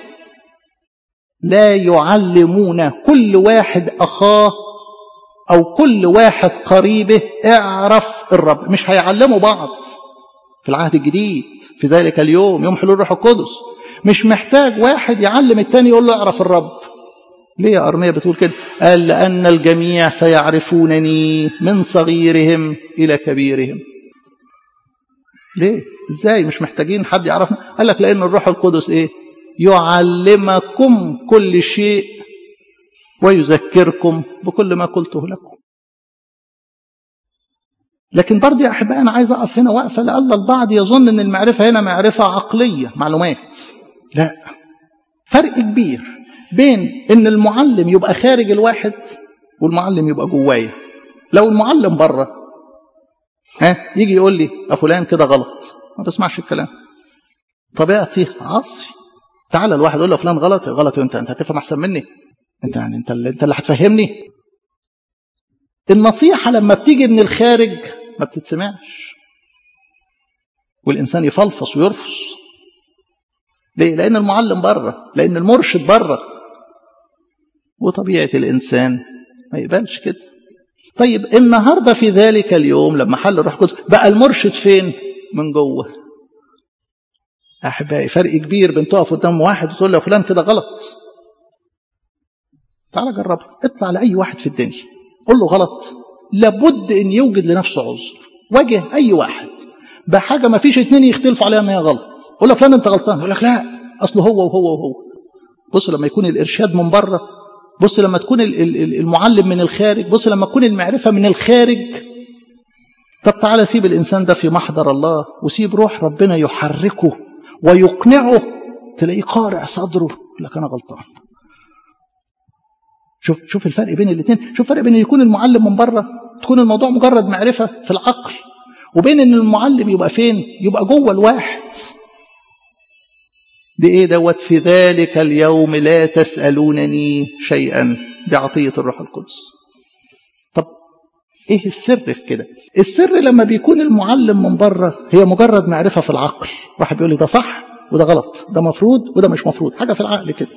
[SPEAKER 1] لا يعلمون كل واحد أخاه أو كل واحد قريبه اعرف الرب. مش هيعلموا بعض في العهد الجديد في ذلك اليوم يوم حلول الروح القدس. مش محتاج واحد يعلم التاني يقول له اعرف الرب. ليه يا أرميا بتقول كده؟ قال لأن الجميع سيعرفونني من صغيرهم إلى كبيرهم. ليه؟ إزاي مش محتاجين حد يعرفنا؟ قال لك لأن الروح القدس إيه؟ يعلمكم كل شيء ويذكركم بكل ما قلته لكم. لكن برضه يا أحبائي أنا عايز أقف هنا وقفة، لألا البعض يظن أن المعرفة هنا معرفة عقلية معلومات. لا، فرق كبير بين أن المعلم يبقى خارج الواحد والمعلم يبقى جوايا. لو المعلم بره ها يجي يقول لي يا فلان كده غلط، ما بسمعش الكلام، طبيعتي عاصي. تعال الواحد يقول له فلان غلط غلط، وانت انت هتفهم احسن مني، انت يعني انت اللي انت اللي هتفهمني. النصيحه لما بتيجي من الخارج ما بتتسمعش، والانسان يفلفص ويرفض. ليه؟ لان المعلم بره، لان المرشد بره، وطبيعه الانسان ما يقبلش كده. طيب النهارده في ذلك اليوم لما حل الروح القدس بقى المرشد فين؟ من جوه. احبائي فرق كبير بين تقف قدام واحد وتقول له فلان كده غلط. تعال جربها، اطلع لاي واحد في الدنيا قل له غلط، لابد ان يوجد لنفسه عذر. واجه اي واحد بحاجه ما فيش اتنين يختلفوا عليها ان هي غلط، قول له فلان انت غلطان، يقول لك لا اصله هو وهو وهو. بص لما يكون الارشاد من بره، بص لما تكون المعلم من الخارج، بص لما تكون المعرفه من الخارج. طب تعالى سيب الانسان ده في محضر الله، وسيب روح ربنا يحركه ويقنعه، تلاقيه قارع صدره يقول لك انا غلطان. شوف شوف الفرق بين الاثنين، شوف الفرق بين ان يكون المعلم من بره تكون الموضوع مجرد معرفه في العقل، وبين ان المعلم يبقى فين؟ يبقى جوه الواحد. دي ايه دوت؟ في ذلك اليوم لا تسألونني شيئا، دي عطية الروح القدس. طب ايه السر في كده؟ السر لما بيكون المعلم من بره هي مجرد معرفة في العقل، واحد بيقول لي ده صح وده غلط، ده مفروض وده مش مفروض، حاجة في العقل كده.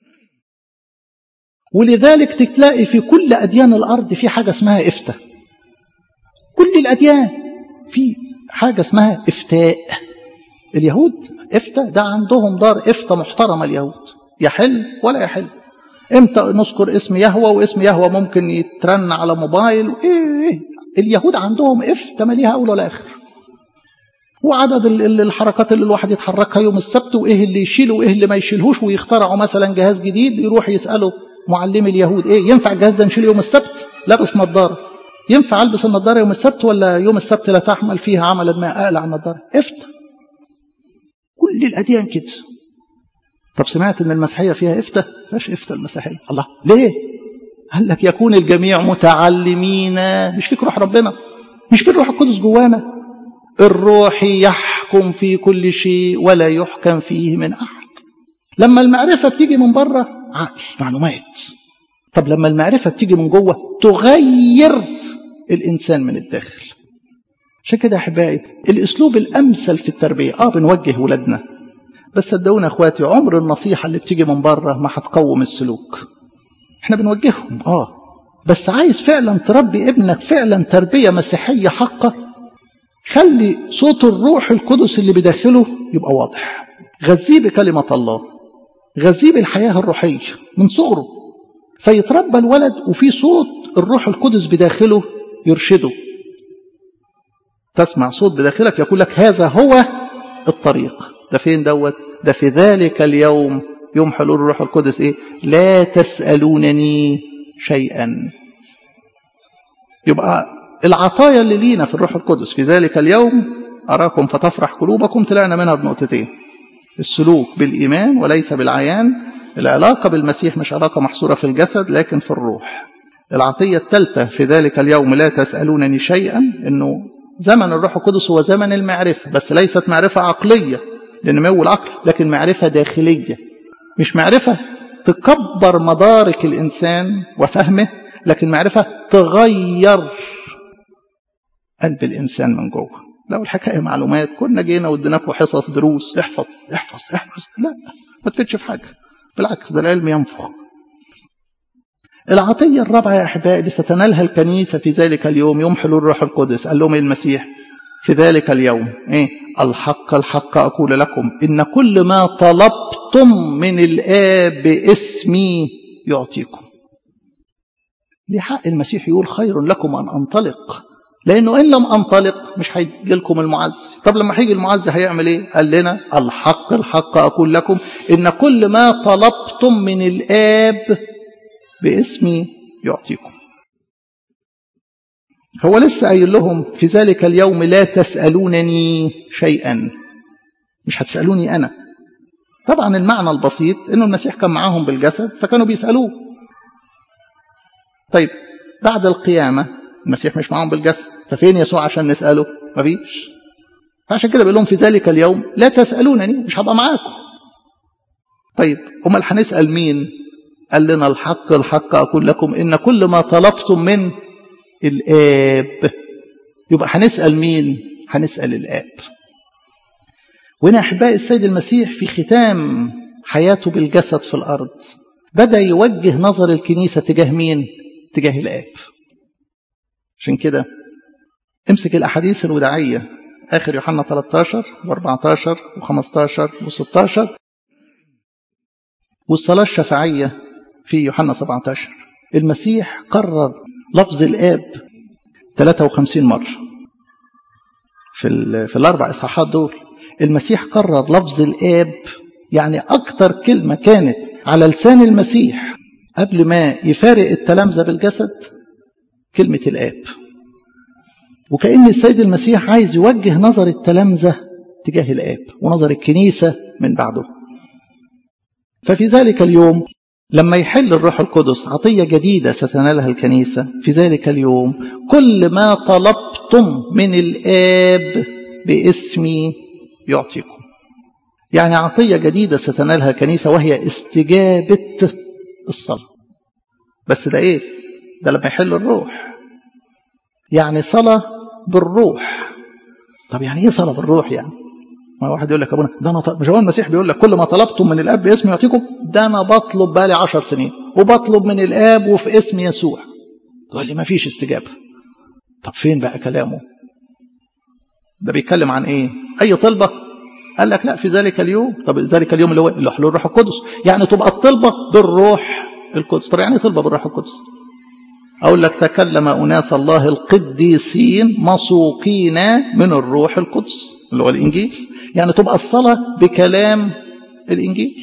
[SPEAKER 1] ولذلك تلاقي في كل أديان الأرض في حاجة اسمها إفتاء. كل الأديان في حاجة اسمها إفتاء. اليهود إفتاء ده عندهم دار إفتاء محترمة، اليهود يحل ولا يحل. امتى نذكر اسم يهوه، واسم يهوه ممكن يترن على موبايل، إيه إيه. اليهود عندهم إفتاء ما ليها أول ولا آخر. وعدد الحركات اللي الواحد يتحركها يوم السبت، وإيه اللي يشيله وإيه اللي ما يشيلهوش، ويخترعوا مثلا جهاز جديد يروح يسألوا معلمي اليهود ايه ينفع الجهاز ده نشيله يوم السبت؟ لابس نظاره، ينفع البس النظاره يوم السبت ولا يوم السبت لا تحمل فيها عملا ما اقلع النظاره؟ افتى. كل الاديان كده. طب سمعت ان المسيحيه فيها افتى؟ فاش افتى المسيحيه؟ الله ليه؟ قال لك يكون الجميع متعلمين. مش فيك روح ربنا؟ مش في الروح القدس جوانا؟ الروح يحكم في كل شيء ولا يحكم فيه من احد. لما المعرفه بتيجي من بره عقل معلومات، طب لما المعرفة بتيجي من جوه تغير الإنسان من الداخل. عشان كده أحبائي الأسلوب الأمثل في التربية آه بنوجه ولادنا، بس صدقونا أخواتي عمر النصيحة اللي بتيجي من بره ما هتقوم السلوك. احنا بنوجههم آه، بس عايز فعلا تربي ابنك فعلا تربية مسيحية حقة، خلي صوت الروح القدس اللي بداخله يبقى واضح، غذيه بكلمة الله، غذيه بالحياة الروحية من صغره، فيتربى الولد وفي صوت الروح القدس بداخله يرشده. تسمع صوت بداخلك يقول لك هذا هو الطريق. ده فين دوت؟ ده في ذلك اليوم، يوم حلول الروح القدس ايه؟ لا تسألونني شيئا. يبقى العطايا اللي لينا في الروح القدس في ذلك اليوم أراكم فتفرح قلوبكم، طلعنا منها بنقطتين: السلوك بالإيمان وليس بالعيان، العلاقة بالمسيح مش علاقة محصورة في الجسد لكن في الروح. العطية الثالثة في ذلك اليوم لا تسألونني شيئا، إنه زمن الروح القدس هو زمن المعرفة، بس ليست معرفة عقلية لنمو العقل، لكن معرفة داخلية. مش معرفة تكبر مدارك الإنسان وفهمه، لكن معرفة تغير قلب الإنسان من جوه. لو الحكاية معلومات كنا جينا وديناكوا حصص دروس احفظ احفظ احفظ، لا ما تفيدش في حاجة، بالعكس ده العلم ينفخ. العطية الرابعة يا أحبائي اللي ستنالها الكنيسة في ذلك اليوم، يوم حلول الروح القدس، قال لهم المسيح في ذلك اليوم ايه؟ الحق الحق أقول لكم إن كل ما طلبتم من الآب باسمي يعطيكم. ليه حق المسيح يقول خير لكم أن أنطلق؟ لأنه إن لم أنطلق مش هيجي لكم المعزي. طب لما هيجي المعزي هيعمل إيه؟ قال لنا الحق الحق أقول لكم إن كل ما طلبتم من الآب باسمي يعطيكم. هو لسه قايل لهم في ذلك اليوم لا تسألونني شيئا، مش هتسألوني أنا. طبعا المعنى البسيط إنه المسيح كان معاهم بالجسد فكانوا بيسألوه. طيب بعد القيامة المسيح مش معاهم بالجسد، ففين يسوع عشان نسأله؟ مفيش. فعشان كده بيقول لهم في ذلك اليوم لا تسألونني، مش هبقى معاكم. طيب امال هنسأل مين؟ قال لنا الحق الحق أقول لكم إن كل ما طلبتم من الآب. يبقى هنسأل مين؟ هنسأل الآب. وهنا أحبائي السيد المسيح في ختام حياته بالجسد في الأرض بدأ يوجه نظر الكنيسة تجاه مين؟ تجاه الآب. عشان كده امسك الأحاديث الوداعية آخر يوحنا ثلاثة عشر وأربعة عشر وخمسة عشر وستة عشر، والصلاة الشفاعية في يوحنا سبعة عشر. المسيح قرر لفظ الآب ثلاثة وخمسين مرة في, في الأربع إصحاحات دول. المسيح كرر لفظ الآب، يعني أكتر كلمة كانت على لسان المسيح قبل ما يفارق التلامذة بالجسد كلمة الآب. وكأن السيد المسيح عايز يوجه نظر التلامذة تجاه الآب ونظر الكنيسة من بعده. ففي ذلك اليوم لما يحل الروح القدس عطية جديدة ستنالها الكنيسة، في ذلك اليوم كل ما طلبتم من الآب باسمي يعطيكم. يعني عطية جديدة ستنالها الكنيسة وهي استجابة الصلاة. بس ده ايه؟ ده لما يحل الروح، يعني صلاة بالروح. طب يعني ايه صلاة بالروح؟ يعني ما واحد يقول لك ابونا ده انا طلب. مش هو المسيح بيقول لك كل ما طلبتم من الاب باسمي يعطيكم؟ ده انا بطلب بقالي عشر سنين وبطلب من الاب وفي اسم يسوع، تقول لي ما فيش استجابة. طب فين بقى كلامه؟ ده بيتكلم عن ايه؟ اي طلبة؟ قال لك لا، في ذلك اليوم. طب ذلك اليوم اللي هو اللي حلول الروح القدس، يعني تبقى الطلبة بالروح القدس. طب يعني طلبة بالروح القدس؟ أقول لك تكلم أناس الله القديسين مسوقين من الروح القدس اللي هو الإنجيل. يعني تبقى الصلاة بكلام الإنجيل.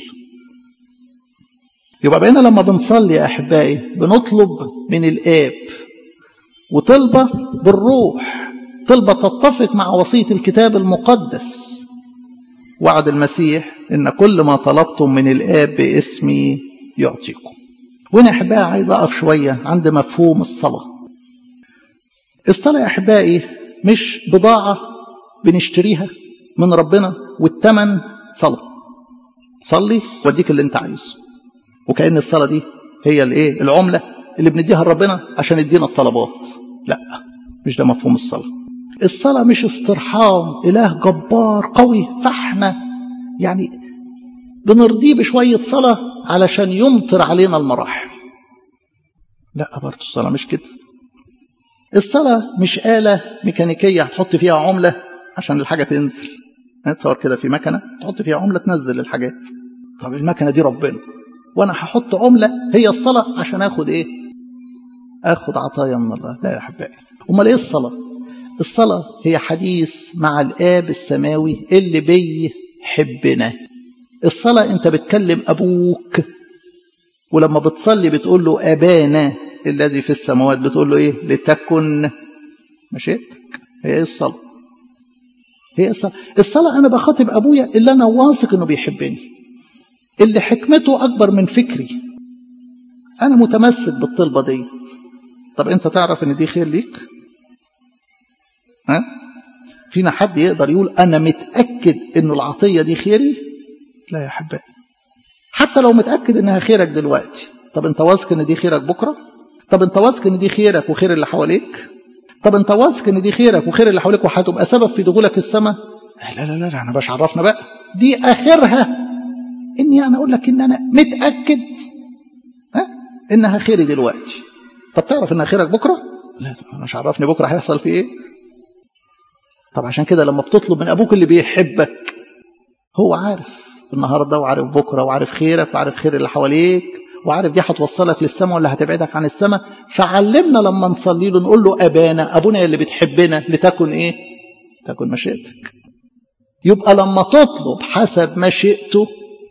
[SPEAKER 1] يبقى بقينا لما بنصلي يا أحبائي بنطلب من الآب، وطلبة بالروح، طلبة تتفق مع وصية الكتاب المقدس، وعد المسيح إن كل ما طلبتم من الآب باسمي يعطيكم. وهنا أحبائي عايز أقف شوية عند مفهوم الصلاة. الصلاة يا أحبائي مش بضاعة بنشتريها من ربنا والثمن صلاة. صلي واديك اللي انت عايزه، وكأن الصلاة دي هي الايه؟ العملة اللي بنديها لربنا عشان يدينا الطلبات. لا، مش ده مفهوم الصلاة. الصلاة مش استرحام إله جبار قوي فاحنا يعني بنرضيه بشوية صلاة علشان يمطر علينا المراحل. لا برضه الصلاة مش كده. الصلاة مش آلة ميكانيكية هتحط فيها عملة عشان الحاجة تنزل. هتصور كده في مكنة تحط فيها عملة تنزل الحاجات. طب المكنة دي ربنا، وانا هحط عملة هي الصلاة عشان اخد ايه؟ اخد عطايا من الله. لا يا احبائي. امال ايه الصلاة؟ الصلاة هي حديث مع الآب السماوي اللي بيحبنا. الصلاة انت بتكلم ابوك، ولما بتصلي بتقول له ابانا الذي في السماوات، بتقول له ايه؟ لتكن مشيئتك. هي ايه الصلاة؟ هي الصلاة. الصلاة انا بخاطب ابويا اللي انا واثق انه بيحبني، اللي حكمته اكبر من فكري. انا متمسك بالطلبة ديت. طب انت تعرف ان دي خير ليك؟ ها؟ فينا حد يقدر يقول انا متأكد انه العطية دي خيري؟ لا يا حبايبي. حتى لو متأكد انها خيرك دلوقتي، طب انت واثق ان دي خيرك بكرة؟ طب انت واثق ان دي خيرك وخير اللي حواليك؟ طب انت واثق ان دي خيرك وخير اللي حواليك وهتبقى سبب في دخولك السماء؟ لا لا لا لا، انا باش عرفنا بقى دي اخرها اني انا اقول لك ان انا متأكد ها انها خيري دلوقتي. طب تعرف انها خيرك بكرة؟ لا، مش عرفني بكرة هيحصل فيه ايه. طب عشان كده لما بتطلب من ابوك اللي بيحبك، هو عارف النهارده وعارف بكره وعارف خيرك وعارف خير اللي حواليك وعارف دي هتوصلك للسماء ولا هتبعدك عن السماء. فعلمنا لما نصلي له نقول له ابانا، ابونا اللي بتحبنا، لتكن ايه؟ تكن مشيئتك. يبقى لما تطلب حسب مشيئته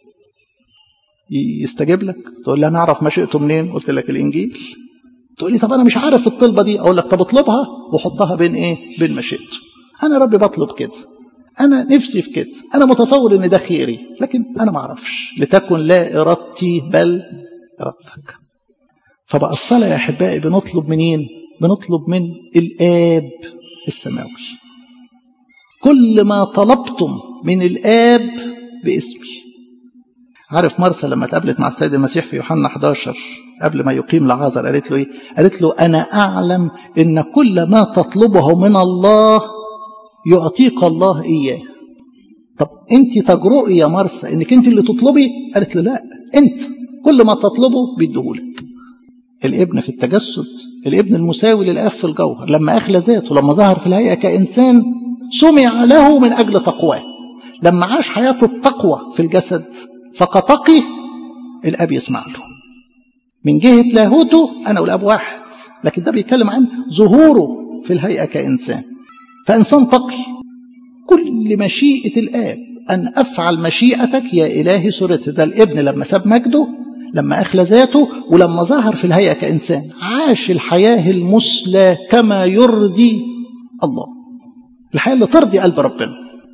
[SPEAKER 1] يستجيب لك. تقول لي انا اعرف مشيئته منين؟ قلت لك الانجيل. تقول لي طب انا مش عارف الطلبه دي. اقول لك طب اطلبها وحطها بين ايه؟ بين مشيئته. انا ربي بطلب كده، انا نفسي في كده، انا متصور ان ده خيري، لكن انا ما اعرفش. لتكن لا ارادتي بل ارادتك. فبقى الصلاه يا احبائي بنطلب منين؟ بنطلب من الاب السماوي. كل ما طلبتم من الاب باسمي. عارف مرسى لما اتقابلت مع السيد المسيح في يوحنا احد عشر قبل ما يقيم لعازر، قالت له ايه؟ قالت له انا اعلم ان كل ما تطلبه من الله يعطيك الله اياه. طب انت تجرؤي يا مرسى انك انت اللي تطلبي؟ قالت له لا، انت كل ما تطلبه بيديهولك. الابن في التجسد، الابن المساوي للاب في الجوهر، لما اخلى ذاته، لما ظهر في الهيئه كانسان، سمع له من اجل تقواه. لما عاش حياه التقوى في الجسد فكتقي، الاب يسمع له. من جهة لاهوته أنا والأب واحد، لكن ده بيتكلم عن ظهوره في الهيئة كإنسان. فإنسان تقي، كل مشيئة الآب أن أفعل مشيئتك يا إلهي سرت. ده الابن لما ساب مجده، لما أخلى ذاته، ولما ظهر في الهيئة كإنسان عاش الحياة المثلى كما يرضي الله، الحياة اللي ترضي قلب ربنا.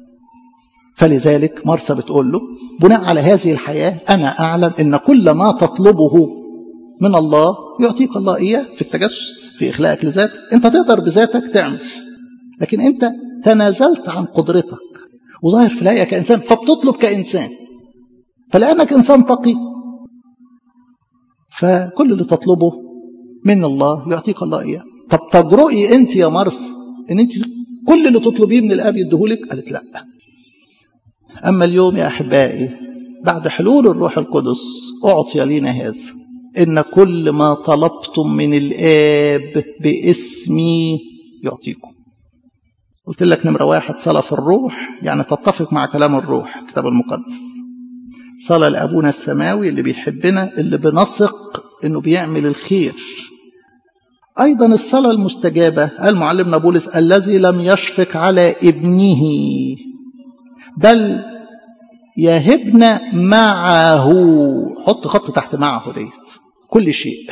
[SPEAKER 1] فلذلك مرسى بتقول له بناء على هذه الحياة أنا أعلم أن كل ما تطلبه من الله يعطيك الله إياه في التجسد، في إخلاقك لذاتك. أنت تقدر بذاتك تعمل، لكن أنت تنازلت عن قدرتك وظاهر في الهيئة كإنسان، فبتطلب كإنسان. فلأنك إنسان تقي فكل اللي تطلبه من الله يعطيك الله إياه. طب تجرؤي أنت يا مرسى أن أنت كل اللي تطلبيه من الآب يديهولك؟ قالت لا. أما اليوم يا أحبائي بعد حلول الروح القدس أعطي لنا هذا، إن كل ما طلبتم من الآب باسمي يعطيكم. قلت لك نمرة واحد صلاة في الروح، يعني تتفق مع كلام الروح الكتاب المقدس. صلاة لأبونا السماوي اللي بيحبنا، اللي بنثق إنه بيعمل الخير. أيضا الصلاة المستجابة، قال معلمنا بولس الذي لم يشفق على ابنه بل يهبنا معه. حط خط تحت معه ديت كل شيء.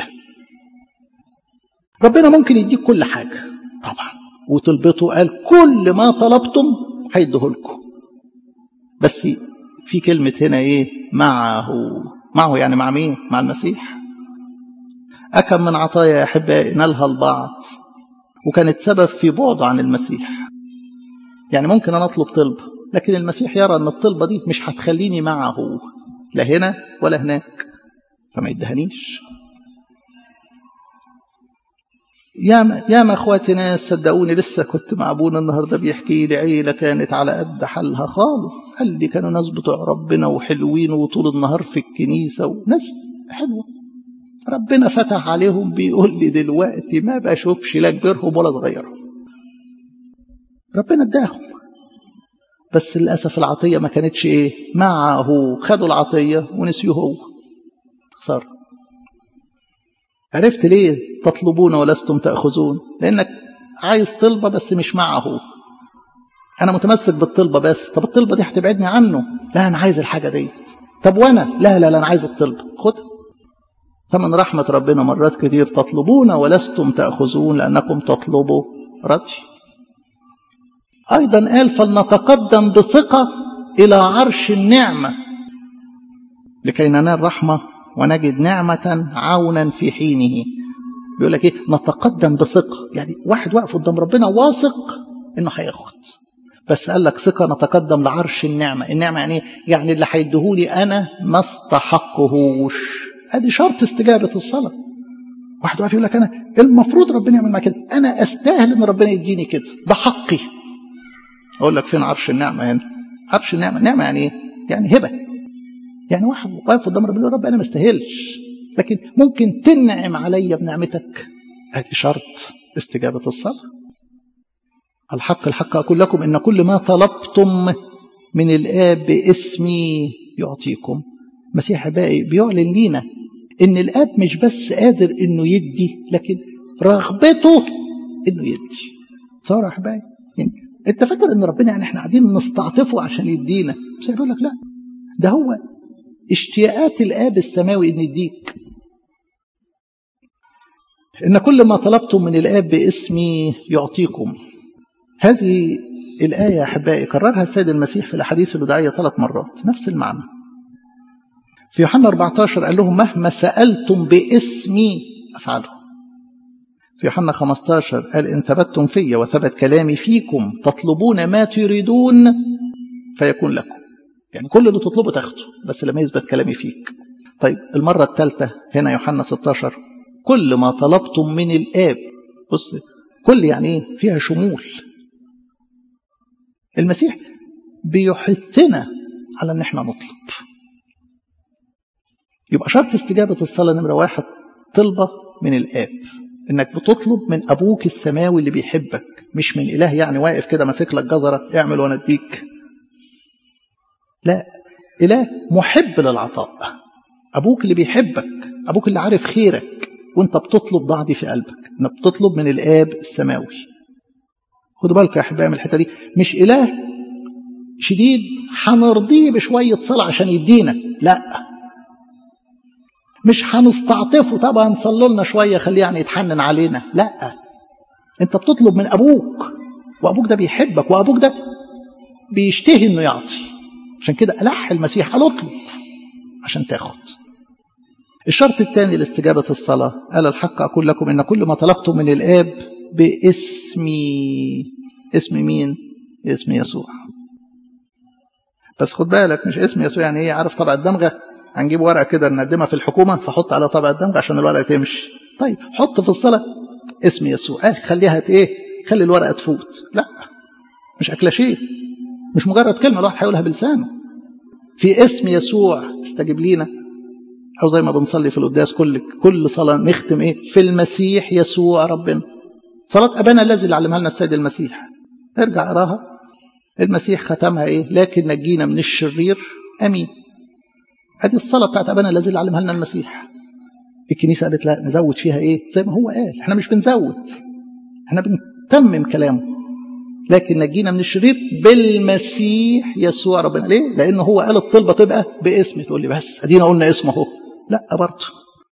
[SPEAKER 1] ربنا ممكن يديك كل حاجة طبعا، وطلبته قال كل ما طلبتم هيديهولكم، بس في كلمة هنا ايه؟ معه. معه يعني مع مين؟ مع المسيح. أكم من عطايا يا أحبائي نالها البعض وكانت سبب في بعده عن المسيح. يعني ممكن أنا أطلب طلب، لكن المسيح يرى أن الطلبة دي مش هتخليني معه لا هنا ولا هناك، فما يدهنيش. ياما ياما اخواتي ناس صدقوني، لسه كنت مع ابونا النهارده بيحكي لي عيله كانت على قد حالها خالص. قال لي كانوا ناس بتوع ربنا وحلوين وطول النهار في الكنيسه وناس حلوه، ربنا فتح عليهم. بيقول لي دلوقتي ما بشوفش لا كبيرهم ولا صغيرهم، ربنا اداهم، بس للاسف العطيه ما كانتش ايه معه. خدوا العطيه ونسيوه هو. خساره. عرفت ليه تطلبون ولستم تأخذون؟ لأنك عايز طلبة بس مش معه. أنا متمسك بالطلبة بس، طب الطلبة دي هتبعدني عنه؟ لا أنا عايز الحاجة دي. طب وأنا؟ لا لا لا أنا عايز الطلبة، خد. فمن رحمة ربنا مرات كتير تطلبون ولستم تأخذون لأنكم تطلبوا رضي. أيضا قال فلنتقدم بثقة إلى عرش النعمة لكي ننال رحمة ونجد نعمة عونا في حينه. بيقول لك ايه؟ نتقدم بثقة، يعني واحد واقف قدام ربنا واثق انه هياخد، بس قال لك ثقة نتقدم لعرش النعمة. النعمة يعني يعني اللي هيديهولي انا ما استحقهوش. ادي شرط استجابة الصلاة. واحد واقف يقول لك انا المفروض ربنا يعمل معايا كده، انا استاهل ان ربنا يديني كده، ده حقي. اقول لك فين عرش النعمة هنا؟ عرش النعمة، النعمة يعني ايه؟ يعني هبة. يعني واحد واقف قدام ربنا يقول رب انا ما استاهلش، لكن ممكن تنعم عليا بنعمتك. هذه شرط استجابة الصلاة. الحق الحق أقول لكم إن كل ما طلبتم من الآب باسمي يعطيكم. مسيح باقي بيعلن لينا إن الآب مش بس قادر إنه يدي، لكن رغبته إنه يدي. صار أحبائي يعني أنت فاكر إن ربنا يعني إحنا قاعدين نستعطفه عشان يدينا؟ بس يقول لك لا، ده هو اشتياقات الآب السماوي إن يديك. إن كل ما طلبتم من الآب باسمي يعطيكم. هذه الآية يا أحبائي كررها السيد المسيح في الأحاديث الوداعية ثلاث مرات، نفس المعنى. في يوحنا أربعة عشر قال لهم مهما سألتم باسمي أفعله. في يوحنا خمسة عشر قال إن ثبتتم في وثبت كلامي فيكم تطلبون ما تريدون فيكون لكم. يعني كل اللي تطلبه تاخده، بس لما يثبت كلامي فيك. طيب المرة الثالثة هنا يوحنا ستة عشر كل ما طلبتم من الآب. بص كل يعني ايه؟ فيها شمول. المسيح بيحثنا على ان احنا نطلب. يبقى شرط استجابة الصلاة نمرة واحد طلبة من الآب، انك بتطلب من ابوك السماوي اللي بيحبك، مش من اله يعني واقف كده ماسك لك جزرة اعمل وانا اديك. لا، اله محب للعطاء. ابوك اللي بيحبك أبوك اللي عارف خيرك وانت بتطلب ضع دي في قلبك، انك بتطلب من الآب السماوي. خدوا بالكم يا أحبائي من الحتة دي، مش إله شديد هنرضيه بشوية صلاة عشان يدينا، لا، مش هنستعطفه طبعا نصلوا لنا شوية خليه يعني يتحنن علينا، لا، انت بتطلب من أبوك، وأبوك ده بيحبك، وأبوك ده بيشتهي انه يعطي. عشان كده ألح المسيح قال اطلب عشان تاخد. الشرط الثاني لاستجابة الصلاة، قال الحق أقول لكم إن كل ما طلبتم من الآب باسمي. اسم مين؟ اسم يسوع. بس خد بالك، مش اسم يسوع يعني ايه؟ عارف طبع الدمغة؟ هنجيب ورقة كده نقدمها في الحكومة فحط على طبع الدمغة عشان الورقة تمشي. طيب حط في الصلاة اسم يسوع، اه خليها ايه؟ خلي الورقة تفوت. لا، مش أكلاشيه، مش مجرد كلمة الواحد هيقولها بلسانه. في اسم يسوع استجب لينا، أو زي ما بنصلي في القداس كل كل صلاة نختم إيه؟ في المسيح يسوع ربنا. صلاة أبانا الذي اللي علمها لنا السيد المسيح، ارجع اقراها. المسيح ختمها إيه؟ لكن نجينا من الشرير أمين. هذه الصلاة بتاعت أبانا الذي اللي علمها لنا المسيح. الكنيسة قالت لا، نزود فيها إيه؟ زي ما هو قال. إحنا مش بنزود، إحنا بنتمم كلامه. لكن نجينا من الشرير بالمسيح يسوع ربنا. ليه؟ لأنه هو قال الطلبة تبقى باسم. تقول لي بس أدينا قلنا اسمه هو. لا برضه.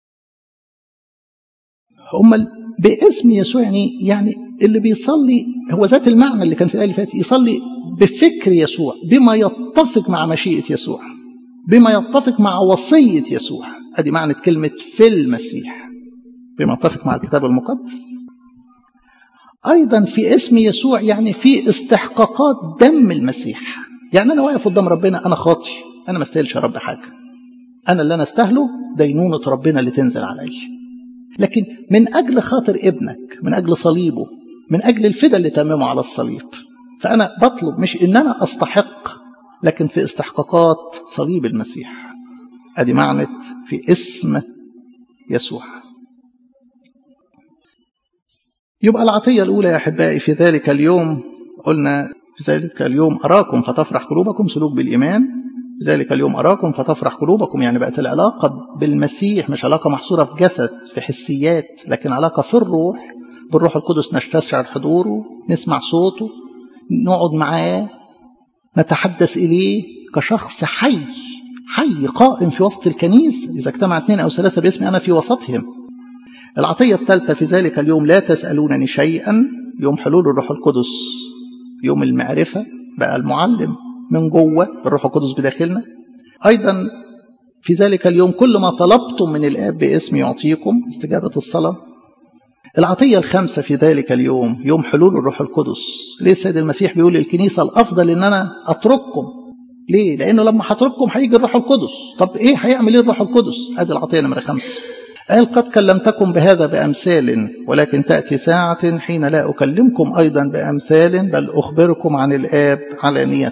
[SPEAKER 1] أمال باسم يسوع يعني يعني اللي بيصلي هو ذات المعنى اللي كان في الآية اللي فاتت، يصلي بفكر يسوع، بما يتفق مع مشيئة يسوع، بما يتفق مع وصية يسوع. أدي معنى كلمة في المسيح، بما يتفق مع الكتاب المقدس. أيضا في اسم يسوع يعني في استحقاقات دم المسيح. يعني أنا واقف قدام ربنا، أنا خاطي، أنا ما استاهلش يا رب حاجة، أنا اللي أنا استاهله دينونة ربنا اللي تنزل علي. لكن من أجل خاطر ابنك، من أجل صليبه، من أجل الفداء اللي تممه على الصليب، فأنا بطلب مش إن أنا أستحق، لكن في استحقاقات صليب المسيح. أدي معنى في اسم يسوع. يبقى العطية الأولى يا أحبائي في ذلك اليوم، قلنا في ذلك اليوم أراكم فتفرح قلوبكم، سلوك بالإيمان. في ذلك اليوم أراكم فتفرح قلوبكم، يعني بقت العلاقة بالمسيح مش علاقة محصورة في جسد في حسيات، لكن علاقة في الروح، بالروح القدس نستشعر حضوره، نسمع صوته، نقعد معاه، نتحدث إليه كشخص حي حي قائم في وسط الكنيسة. إذا اجتمع اثنين أو ثلاثة باسمي أنا في وسطهم. العطية الثالثة في ذلك اليوم لا تسألونني شيئا، يوم حلول الروح القدس، يوم المعرفة، بقى المعلم من جوه الروح القدس بداخلنا. أيضا في ذلك اليوم كل ما طلبتم من الآب باسم يعطيكم، استجابة الصلاة. العطية الخامسة في ذلك اليوم يوم حلول الروح القدس. ليه السيد المسيح بيقول للكنيسة الأفضل إن أنا أترككم؟ ليه؟ لأنه لما هترككم هيجي الروح القدس. طب إيه هيعمل إيه الروح القدس؟ هذه العطية نمرة خمسة. قال قد كلمتكم بهذا بأمثال، ولكن تأتي ساعة حين لا أكلمكم أيضا بأمثال، بل أخبركم عن الآب علانية.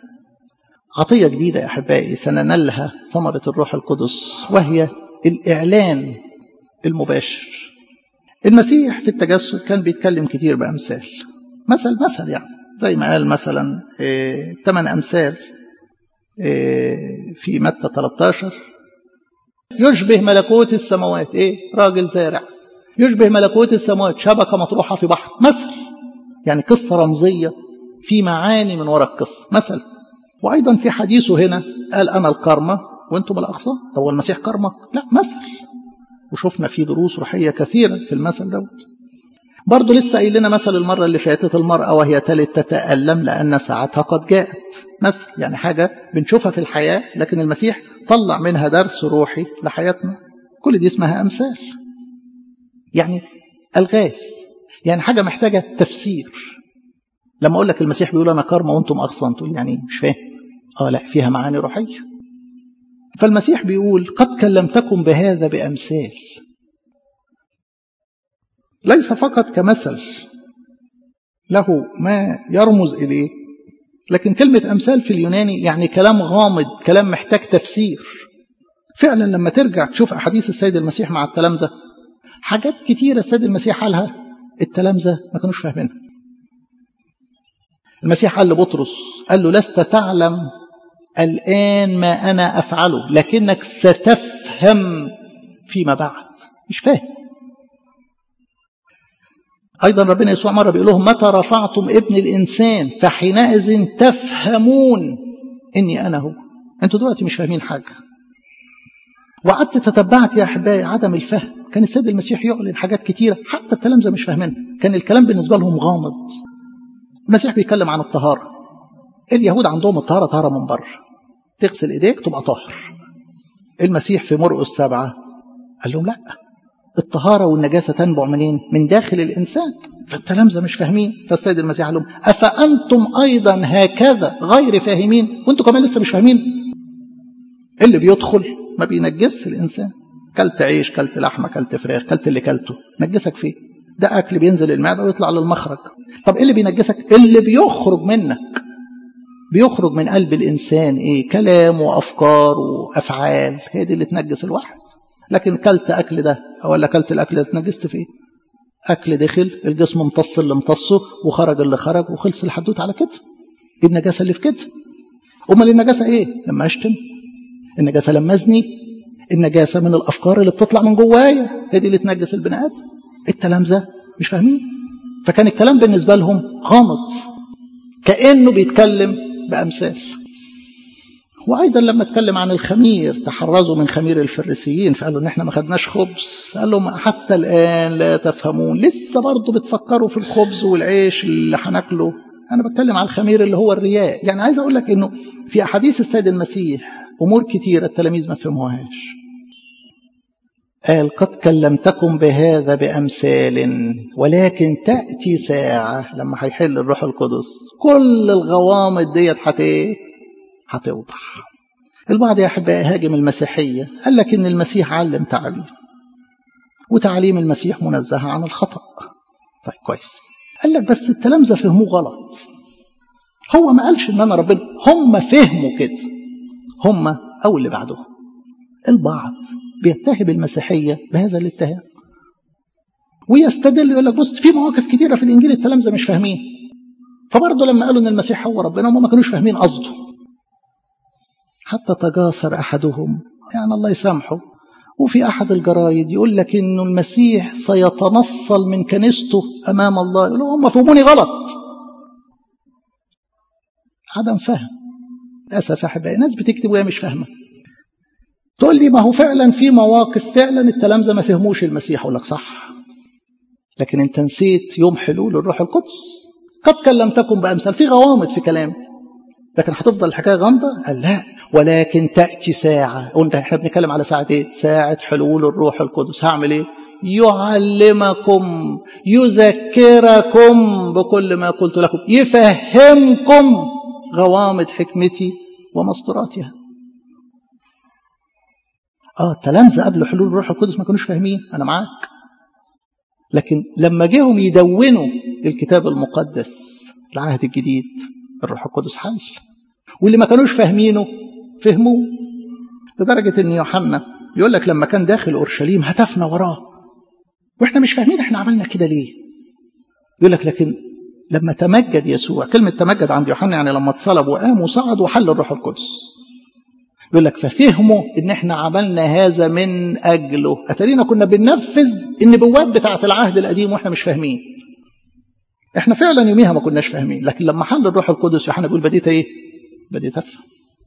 [SPEAKER 1] عطية جديدة يا أحبائي سننالها ثمرة الروح القدس، وهي الإعلان المباشر. المسيح في التجسد كان بيتكلم كتير بأمثال، مثل مثل يعني زي ما قال مثلا ثمان إيه أمثال إيه في متى ثلاثة عشر. يشبه ملكوت السماوات ايه؟ راجل زارع. يشبه ملكوت السماوات شبكة مطروحة في بحر. مثل يعني قصة رمزية في معاني من وراء القصة، مثل. وأيضا في حديثه هنا قال أنا الكرمة وأنتم الأغصان. طب المسيح كرمة؟ لا، مثل. وشفنا فيه دروس روحية كثيرة في المثل دوت. برضو لسه قايل لنا مثل المرة اللي فاتت، المرأة وهي تلد تتألم لأن ساعتها قد جاءت. مثل يعني حاجة بنشوفها في الحياة، لكن المسيح طلع منها درس روحي لحياتنا. كل دي اسمها أمثال، يعني ألغاز، يعني حاجة محتاجة تفسير. لما أقول لك المسيح بيقول أنا كرمة وأنتم أغصان، تقول يعني مش فاهم. آه لا، فيها معاني روحية. فالمسيح بيقول قد كلمتكم بهذا بأمثال، ليس فقط كمثل له ما يرمز إليه، لكن كلمة أمثال في اليوناني يعني كلام غامض، كلام محتاج تفسير. فعلا لما ترجع تشوف أحاديث السيد المسيح مع التلامذة، حاجات كتيرة السيد المسيح قالها التلامذة ما كانوش فاهمينها. المسيح قال لبطرس، قال له لست تعلم الآن ما أنا أفعله، لكنك ستفهم فيما بعد، مش فاهم. أيضا ربنا يسوع مرة بيقول لهم متى رفعتم ابن الإنسان فحينئذ تفهمون إني أنا هو. أنتوا دلوقتي مش فاهمين حاجة. وقعدت تتبعت يا أحبائي عدم الفهم. كان السيد المسيح يعلن حاجات كتيرة حتى التلامذة مش فاهمينها، كان الكلام بالنسبة لهم غامض. المسيح بيتكلم عن الطهارة. اليهود عندهم الطهارة طهارة من بره، تغسل إيديك تبقى طاهر. المسيح في مرقس سبعة قال لهم لا، الطهارة والنجاسة تنبع منين؟ من داخل الإنسان. فالتلامذة مش فاهمين، فالسيد المسيح قال لهم أفأنتم أيضا هكذا غير فاهمين؟ وأنتم كمان لسه مش فاهمين. اللي بيدخل ما بينجس الإنسان. كلت عيش، كلت لحمة، كلت فراخ، كلت اللي كلته، نجسك فيه؟ ده أكل بينزل المعدة ويطلع للمخرج. طب إيه اللي بينجسك؟ اللي بيخرج منك، بيخرج من قلب الإنسان إيه؟ كلام وأفكار وأفعال، هي دي اللي تنجس الواحد. لكن كلت أكل ده ولا كلت الأكل ده تنجست فيه؟ أكل دخل الجسم امتص اللي امتصه وخرج اللي خرج وخلص الحدوت على كده. إيه النجاسة اللي في كده؟ أمال النجاسة إيه؟ لما أشتم، النجاسة لما أزني، النجاسة من الأفكار اللي بتطلع من جوايا، هي دي اللي تنجس البني آدم. التلامذة مش فاهمين، فكان الكلام بالنسبة لهم غامض، كأنه بيتكلم بأمثال. وأيضا لما اتكلم عن الخمير تحرزوا من خمير الفريسيين، فقالوا إن إحنا ما خدناش خبز. قال لهم حتى الآن لا تفهمون، لسه برضو بتفكروا في الخبز والعيش اللي هناكله. أنا بتكلم عن الخمير اللي هو الرياء. يعني عايز أقول لك إنه في أحاديث السيد المسيح أمور كتيرة التلاميذ ما فهموهاش. قال قد كلمتكم بهذا بأمثال ولكن تأتي ساعة لما هيحل الروح القدس كل الغوامض ديت حتى هتوضح. البعض يا أحبائي هاجم المسيحية، قال لك إن المسيح علم تعليم وتعليم المسيح منزه عن الخطأ. طيب كويس. قال لك بس التلامذة فهموه غلط. هو ما قالش إن أنا ربنا، هم فهموا كده، هم أو اللي بعدهم. البعض بيتهم المسيحية بهذا الاتهام ويستدل يقول لك بص في مواقف كتيرة في الإنجيل التلامذة مش فاهمين، فبرضه لما قالوا إن المسيح هو ربنا هم ما كانوش فاهمين قصده. حتى تجاسر أحدهم، يعني الله يسامحه، وفي أحد الجرايد يقول لك إنه المسيح سيتنصل من كنيسته أمام الله. يقول هم فهموني غلط. عدم فهم. للأسف يا أحبائي ناس بتكتب وهي مش فاهمة. تقول لي ما هو فعلا في مواقف فعلا التلامذة ما فهموش المسيح. أقول لك صح، لكن أنت نسيت يوم حلول الروح القدس. قد كلمتكم بأمثال، في غوامض في كلام، لكن هتفضل الحكاية غامضة؟ قال لا، ولكن تأتي ساعة. قلنا احنا بنتكلم على ساعة ايه؟ ساعة حلول الروح القدس. هعمل ايه؟ يعلمكم يذكركم بكل ما قلت لكم، يفهمكم غوامض حكمتي ومسطراتها. اه التلامذة قبل حلول الروح القدس ما كانوش فاهمين، انا معاك، لكن لما جيهم يدونوا الكتاب المقدس العهد الجديد الروح القدس حل، واللي ما كانوش فاهمينه فهموه. لدرجة ان يوحنا يقول لك لما كان داخل اورشليم هتفنا وراه واحنا مش فاهمين احنا عملنا كده ليه. يقول لك لكن لما تمجد يسوع، كلمة تمجد عند يوحنا يعني لما اتصلب وقام وصعد وحل الروح القدس، يقول لك ففهموا ان احنا عملنا هذا من اجله. اتارينا كنا بننفذ النبوات بتاعة العهد القديم واحنا مش فاهمين. احنا فعلا يوميها ما كناش فاهمين، لكن لما حل الروح القدس يوحنا بيقول بديت ايه؟ بديت افهم.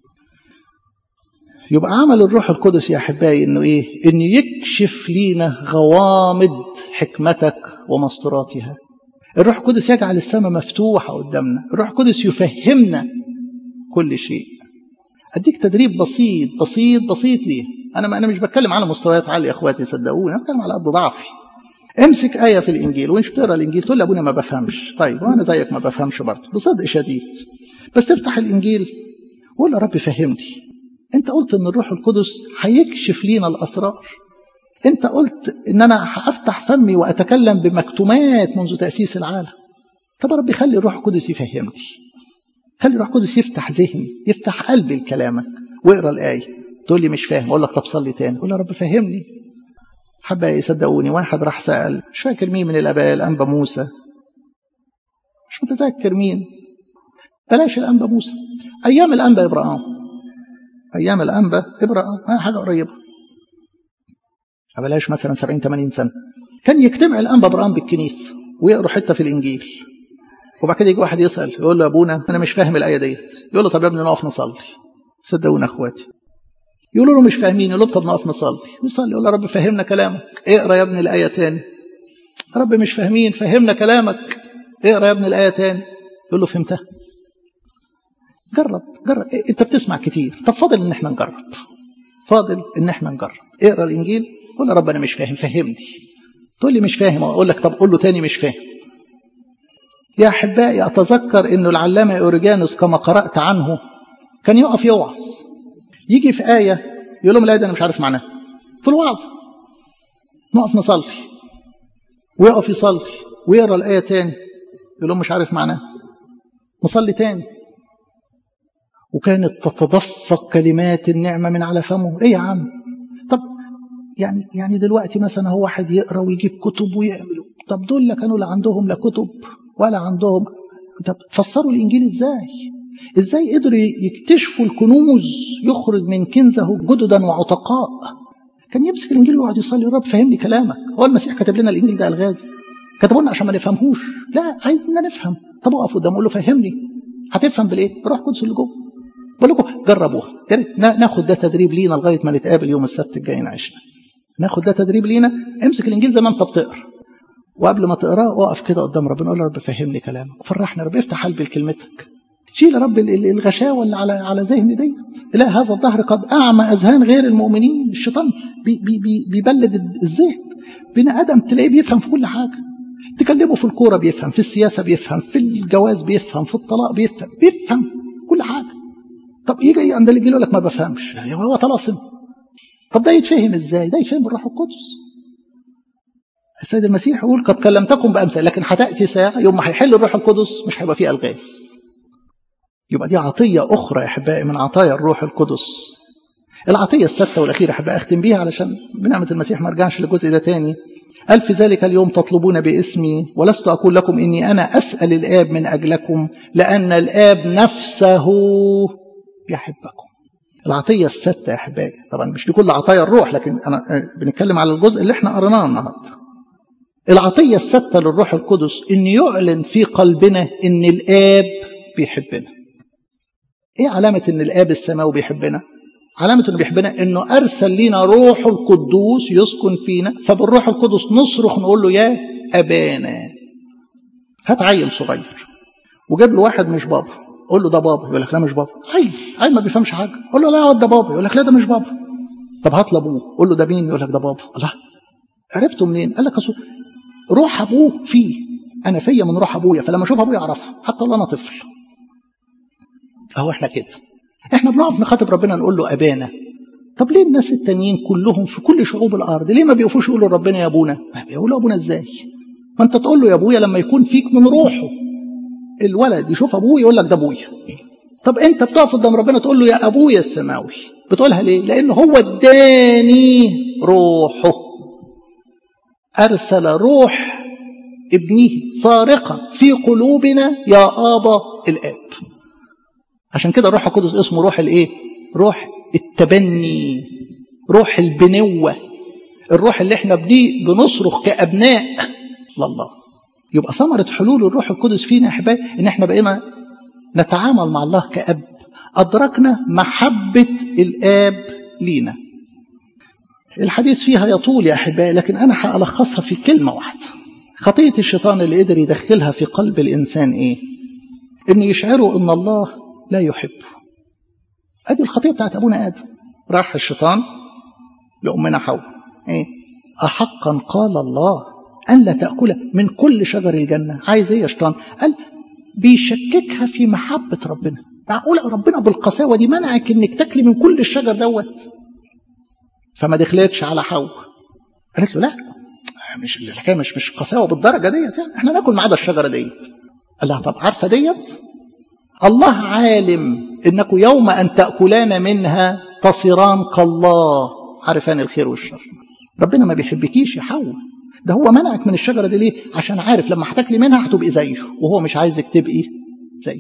[SPEAKER 1] يبقى عمل الروح القدس يا احبائي انه ايه؟ انه يكشف لينا غوامض حكمتك ومسطراتها. الروح القدس يجعل السماء مفتوحة قدامنا، الروح القدس يفهمنا كل شيء. اديك تدريب بسيط بسيط بسيط ليه. انا انا مش بتكلم على مستويات عاليه يا اخواتي صدقوني، انا بتكلم على قد ضعفي. امسك آية في الإنجيل وانت بتقرا الإنجيل تقول لي أبونا ما بفهمش. طيب وأنا زيك ما بفهمش برضه بصدق شديد، بس افتح الإنجيل وقول يا رب فهمني. أنت قلت إن الروح القدس هيكشف لينا الأسرار. أنت قلت إن أنا هفتح فمي وأتكلم بمكتومات منذ تأسيس العالم. طب يا رب خلي الروح القدس يفهمني، خلي الروح القدس يفتح ذهني، يفتح قلبي لكلامك. واقرا الآية تقول لي مش فاهم، أقول لك طب صلي تاني، قول يا رب فهمني. حبا يصدقوني واحد راح سأل، مش فاكر مين من الآباء، الأنبا موسى، مش متذكر مين، بلاش الأنبا موسى، أيام الأنبا إبراهام، أيام الأنبا إبراهام حاجة قريبة. بلاش مثلا سبعين ثمانين سنة، كان يجتمع الأنبا برام بالكنيسة ويقروا حتة في الإنجيل، وبعد كده يجي واحد يسأل يقول له يا أبونا أنا مش فاهم الآية ديت، يقول له طب يا ابني نقف نصلي. صدقونا أخواتي، يقولوا له مش فاهمين، يقول له طب نقف نصلي. نصلي يقول له رب فهمنا كلامك، اقرأ يا ابني الآية تاني. رب مش فاهمين، فهمنا كلامك، اقرأ يا ابني الآية تاني. يقول له فهمتها. جرب جرب، انت بتسمع كتير، طب فاضل ان احنا نجرب، فاضل ان احنا نجرب. اقرأ الإنجيل قول يا رب أنا مش فاهم فهمني. تقول لي مش فاهم، أقول لك طب قول له تاني مش فاهم. يا أحبائي أتذكر أنه العلامة أوريجانوس كما قرأت عنه كان يقف يوعظ، يجي في آية يقول لهم الآية دي أنا مش عارف معناها في الوعظة، نقف نصلي ويقف يصلي ويقرأ الآية تاني يقول لهم مش عارف معناها، نصلي تاني. وكانت تتدفق كلمات النعمة من على فمه. إيه يا عم؟ طب يعني يعني دلوقتي مثلا هو واحد يقرأ ويجيب كتب ويعملوا، طب دول لا كانوا لا عندهم لا كتب ولا عندهم. طب فسروا الإنجيل إزاي؟ إزاي قدروا يكتشفوا الكنوز يخرج من كنزه جددا وعتقاء؟ كان يمسك الإنجيل ويقعد يصلي، يا رب فهمني كلامك. هو المسيح كتب لنا الإنجيل ده ألغاز؟ كتبوا لنا عشان ما نفهمهوش؟ لا، عايزنا نفهم. طب اقف قدامه قول له فهمني. هتفهم بالايه؟ روح قدس اللي جوه. بقول لكم جربوها، يا ريت ناخد ده تدريب لينا لغايه ما نتقابل يوم السبت الجاي نعيشنا. ناخد ده تدريب لينا. امسك الإنجيل زي ما انت بتقرا، وقبل ما تقراه اقف كده قدام ربنا قول له رب فهمني كلامك، فرحني يا رب، افتح قلبي لكلمتك، شيل يا رب الغشاوه اللي على على ذهني ديت. لا، هذا الظهر قد اعمى اذهان غير المؤمنين. الشيطان بي بي بي بيبلد الذهن. بني ادم تلاقيه بيفهم في كل حاجه، تكلمه في الكوره بيفهم، في السياسه بيفهم، في الجواز بيفهم، في الطلاق بيفهم، بيفهم كل حاجه. طب يجي عند اللي يقول لك ما بفهمش، هو طلاسم. طب ده يتفهم ازاي؟ ده يفهم بالروح القدس. السيد المسيح يقول قد كلمتكم بأمثال، لكن هتأتي ساعة يوم ما هيحل الروح القدس مش هيبقى فيه ألغاز. يبقى دي عطية أخرى يا أحبائي من عطايا الروح القدس. العطية السادسة والأخيرة أحبائي أختم بيها علشان بنعمة المسيح ما ارجعش للجزء ده تاني. قال في ذلك اليوم تطلبون باسمي ولست أقول لكم إني أنا أسأل الآب من أجلكم لأن الآب نفسه يحبكم. العطية السادسة يا أحبائي، طبعا مش دي كل عطايا الروح، لكن أنا بنتكلم على الجزء اللي احنا قرناه النهارده. العطية السادسة للروح القدس إن يعلن في قلبنا إن الآب بيحبنا. إيه علامة إن الآب السماوي بيحبنا؟ علامة إنه بيحبنا إنه أرسل لنا روح القدوس يسكن فينا، فبالروح القدس نصرخ نقول له يا أبانا. هات عيل صغير وجاب له واحد مش بابا، قول له ده بابا، يقول لك لا مش بابا. عيل عيل ما بيفهمش حاجة، قول له لا ده بابا، يقول لك لا ده مش بابا. طب هات لأبوه، قول له ده مين، يقول لك ده بابا. الله، عرفته منين؟ قال لك أصول روح أبوه فيه، أنا فيا من روح أبويا، فلما أشوف أبويا أعرفه حتى لو أنا طفل. أهو إحنا كده، إحنا بنقف نخاطب ربنا نقول له أبانا. طب ليه الناس التانيين كلهم في كل شعوب الأرض ليه ما بيقفوش يقولوا ربنا يا أبونا؟ ما بيقولوا أبونا إزاي؟ ما أنت تقول له يا أبويا لما يكون فيك من روحه. الولد يشوف أبوه يقول لك ده أبويا. طب أنت بتقف قدام ربنا تقول له يا أبويا السماوي، بتقولها ليه؟ لأنه هو اداني روحه، أرسل روح ابنه صارقا في قلوبنا يا آبا الآب. عشان كده الروح القدس اسمه روح الايه؟ روح التبني، روح البنوة، الروح اللي احنا بنيه بنصرخ كأبناء لله. يبقى ثمرة حلول الروح القدس فينا يا احبائي ان احنا بقينا نتعامل مع الله كأب، أدركنا محبة الآب لينا. الحديث فيها يطول يا أحبائي، لكن أنا هألخصها في كلمة واحدة. خطية الشيطان اللي قدر يدخلها في قلب الإنسان إيه؟ إنه يشعره إن الله لا يحبه. أدي الخطية بتاعت أبونا آدم. راح الشيطان لأمنا حواء إيه؟ أحقا قال الله أن لا تأكل من كل شجر الجنة. عايز إيه يا شيطان؟ قال بيشككها في محبة ربنا. معقولة ربنا بالقساوة دي منعك إنك تاكلي من كل الشجر دوت؟ فما دخلتش على حواء، قالت له لا مش الحكايه مش مش قساوه بالدرجه ديت، يعني احنا ناكل ما عدا الشجره ديت. قال لها طب عارفه ديت الله عالم انكم يوم ان تاكلان منها تصيران كالله عارفان الخير والشر. ربنا ما بيحبكيش يا حواء، ده هو منعك من الشجره دي ليه؟ عشان عارف لما هتاكلي منها هتبقي زيه، وهو مش عايزك تبقي زيه.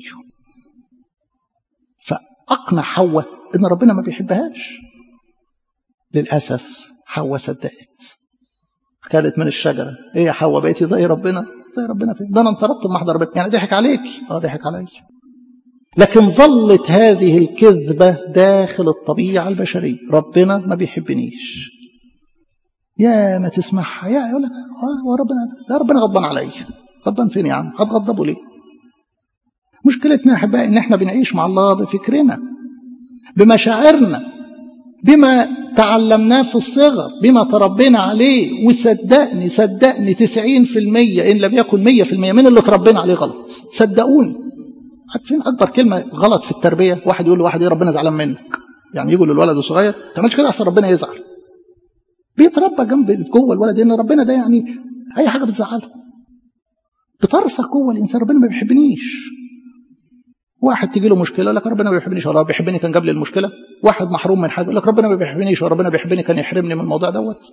[SPEAKER 1] فاقنع حواء ان ربنا ما بيحبهاش. للأسف حواء صدقت، كلت من الشجرة. ايه يا حواء بقيتي زي ربنا؟ زي ربنا فين؟ ده انا انطردت بمحضر ربنا. يعني ضحك عليك؟ اه ضحك عليك. لكن ظلت هذه الكذبة داخل الطبيعة البشرية. ربنا ما بيحبنيش. يا ما تسمعها، يا يقول لك اه ربنا ده ربنا غضبان عليا. غضبان فين يا عم؟ هتغضبوا ليه؟ مشكلتنا يا احبائي ان احنا بنعيش مع الله بفكرنا، بمشاعرنا، بما تعلمناه في الصغر، بما تربينا عليه. وصدقني صدقني تسعين في المية إن لم يكن مية في المية من اللي تربينا عليه غلط. صدقوني. عارفين أكبر كلمة غلط في التربية؟ واحد يقول لواحد ايه ربنا زعلان منك. يعني يقول للولد الصغير ما تعملش كده احسن ربنا يزعل. بيتربى جنب جوه الولد ان ربنا ده يعني اي حاجه بتزعله. بترسخ جوه الانسان ربنا ما بيحبنيش. واحد تيجي له مشكله لك ربنا ما بيحبنيش، ولا بيحبني كان جاب لي المشكله. واحد محروم من حاجه لك ربنا ما بيحبنيش، وربنا بيحبني كان يحرمني من الموضوع دوت.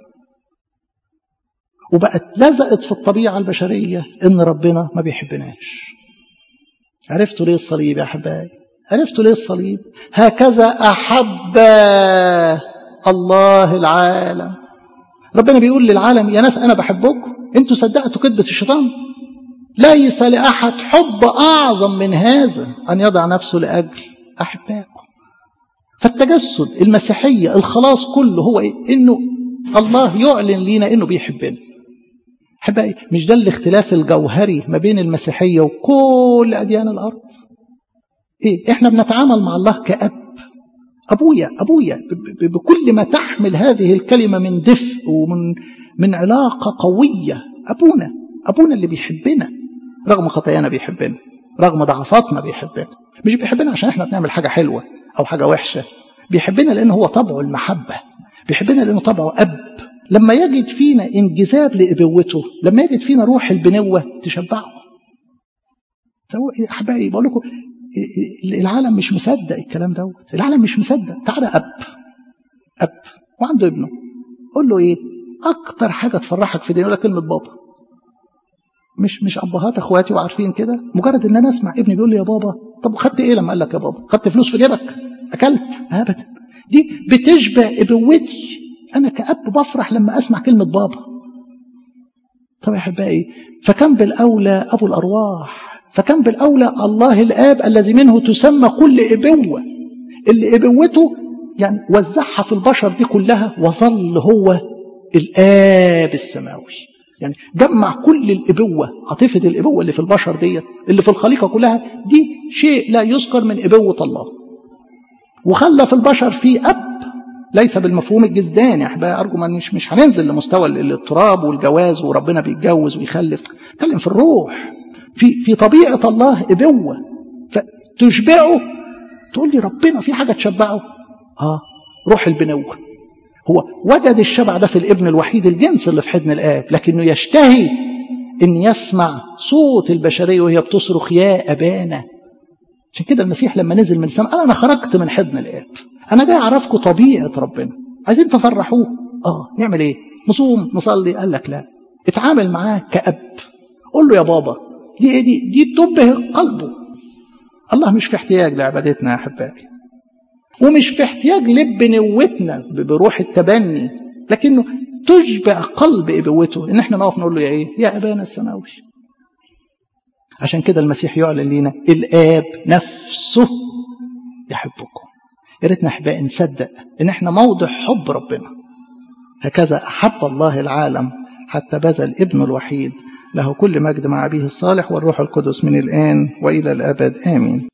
[SPEAKER 1] وبقت لزقت في الطبيعه البشريه ان ربنا ما بيحبناش. عرفتوا ليه الصليب يا احبائي؟ عرفتوا ليه الصليب؟ هكذا احب الله العالم. ربنا بيقول للعالم يا ناس انا بحبكم، انتوا صدقتوا كذبه الشيطان. ليس لأحد حب أعظم من هذا أن يضع نفسه لأجل أحبائه. فالتجسد، المسيحية، الخلاص كله هو إيه؟ إنه الله يعلن لينا إنه بيحبنا. أحبائي مش ده الاختلاف الجوهري ما بين المسيحية وكل أديان الأرض؟ إيه؟ إحنا بنتعامل مع الله كأب. أبويا أبويا بكل ما تحمل هذه الكلمة من دفء ومن من علاقة قوية. أبونا أبونا اللي بيحبنا رغم خطايانا، بيحبنا رغم ضعفاتنا، بيحبنا. مش بيحبنا عشان احنا بنعمل حاجة حلوة أو حاجة وحشة. بيحبنا لأنه هو طبعه المحبة. بيحبنا لأنه طبعه أب. لما يجد فينا انجذاب لإبوته، لما يجد فينا روح البنوة تشبعه. أحبائي بقول لكم العالم مش مصدق الكلام دوت. العالم مش مصدق. تعالى أب أب وعنده ابنه، قول له إيه أكتر حاجة تفرحك في الدنيا؟ يقول لك كلمة بابا. مش مش ابهات اخواتي وعارفين كده. مجرد ان انا اسمع ابني بيقول لي يا بابا، طب خدت ايه لما قال لك يا بابا؟ خدت فلوس في جيبك؟ اكلت؟ ابدا. دي بتشبع ابوتي. انا كأب بفرح لما اسمع كلمه بابا. طب يا احبائي فكم بالاولى ابو الارواح، فكم بالاولى الله الاب الذي منه تسمى كل ابوه، اللي ابوته يعني وزعها في البشر دي كلها وظل هو الاب السماوي. يعني جمع كل الإبوة، عاطفة الإبوة اللي في البشر دي، اللي في الخليقة كلها دي، شيء لا يذكر من إبوة الله. وخلى في البشر في أب، ليس بالمفهوم الجسداني. أحبائي أرجو ما مش مش هننزل لمستوى الاضطراب والجواز وربنا بيتجوز ويخلف. اتكلم في الروح، في في طبيعة الله إبوة فتشبعه. تقول لي ربنا في حاجة تشبعه؟ آه روح البنوة. هو وجد الشبع ده في الابن الوحيد الجنس اللي في حضن الآب، لكنه يشتهي أن يسمع صوت البشرية وهي بتصرخ يا أبانا. عشان كده المسيح لما نزل من السماء قال أنا خرجت من حضن الآب، أنا جاي أعرفكم طبيعة ربنا. عايزين تفرحوه؟ آه نعمل إيه؟ نصوم نصلي؟ قال لك لا، اتعامل معاه كأب. قول له يا بابا. دي إيه؟ دي دي تبه قلبه. الله مش في احتياج لعبادتنا يا أحبائي، ومش في احتياج لبنوتنا بروح التبني، لكنه تشبع قلب ابوته ان احنا نقف نقول له يا ايه؟ يا ابانا السماوي. عشان كده المسيح يعلن لنا الاب نفسه يحبكم. يا ريتنا احبائي نصدق ان احنا موضع حب ربنا. هكذا احب الله العالم حتى بذل ابنه الوحيد، له كل مجد مع أبيه الصالح والروح القدس من الآن وإلى الأبد آمين.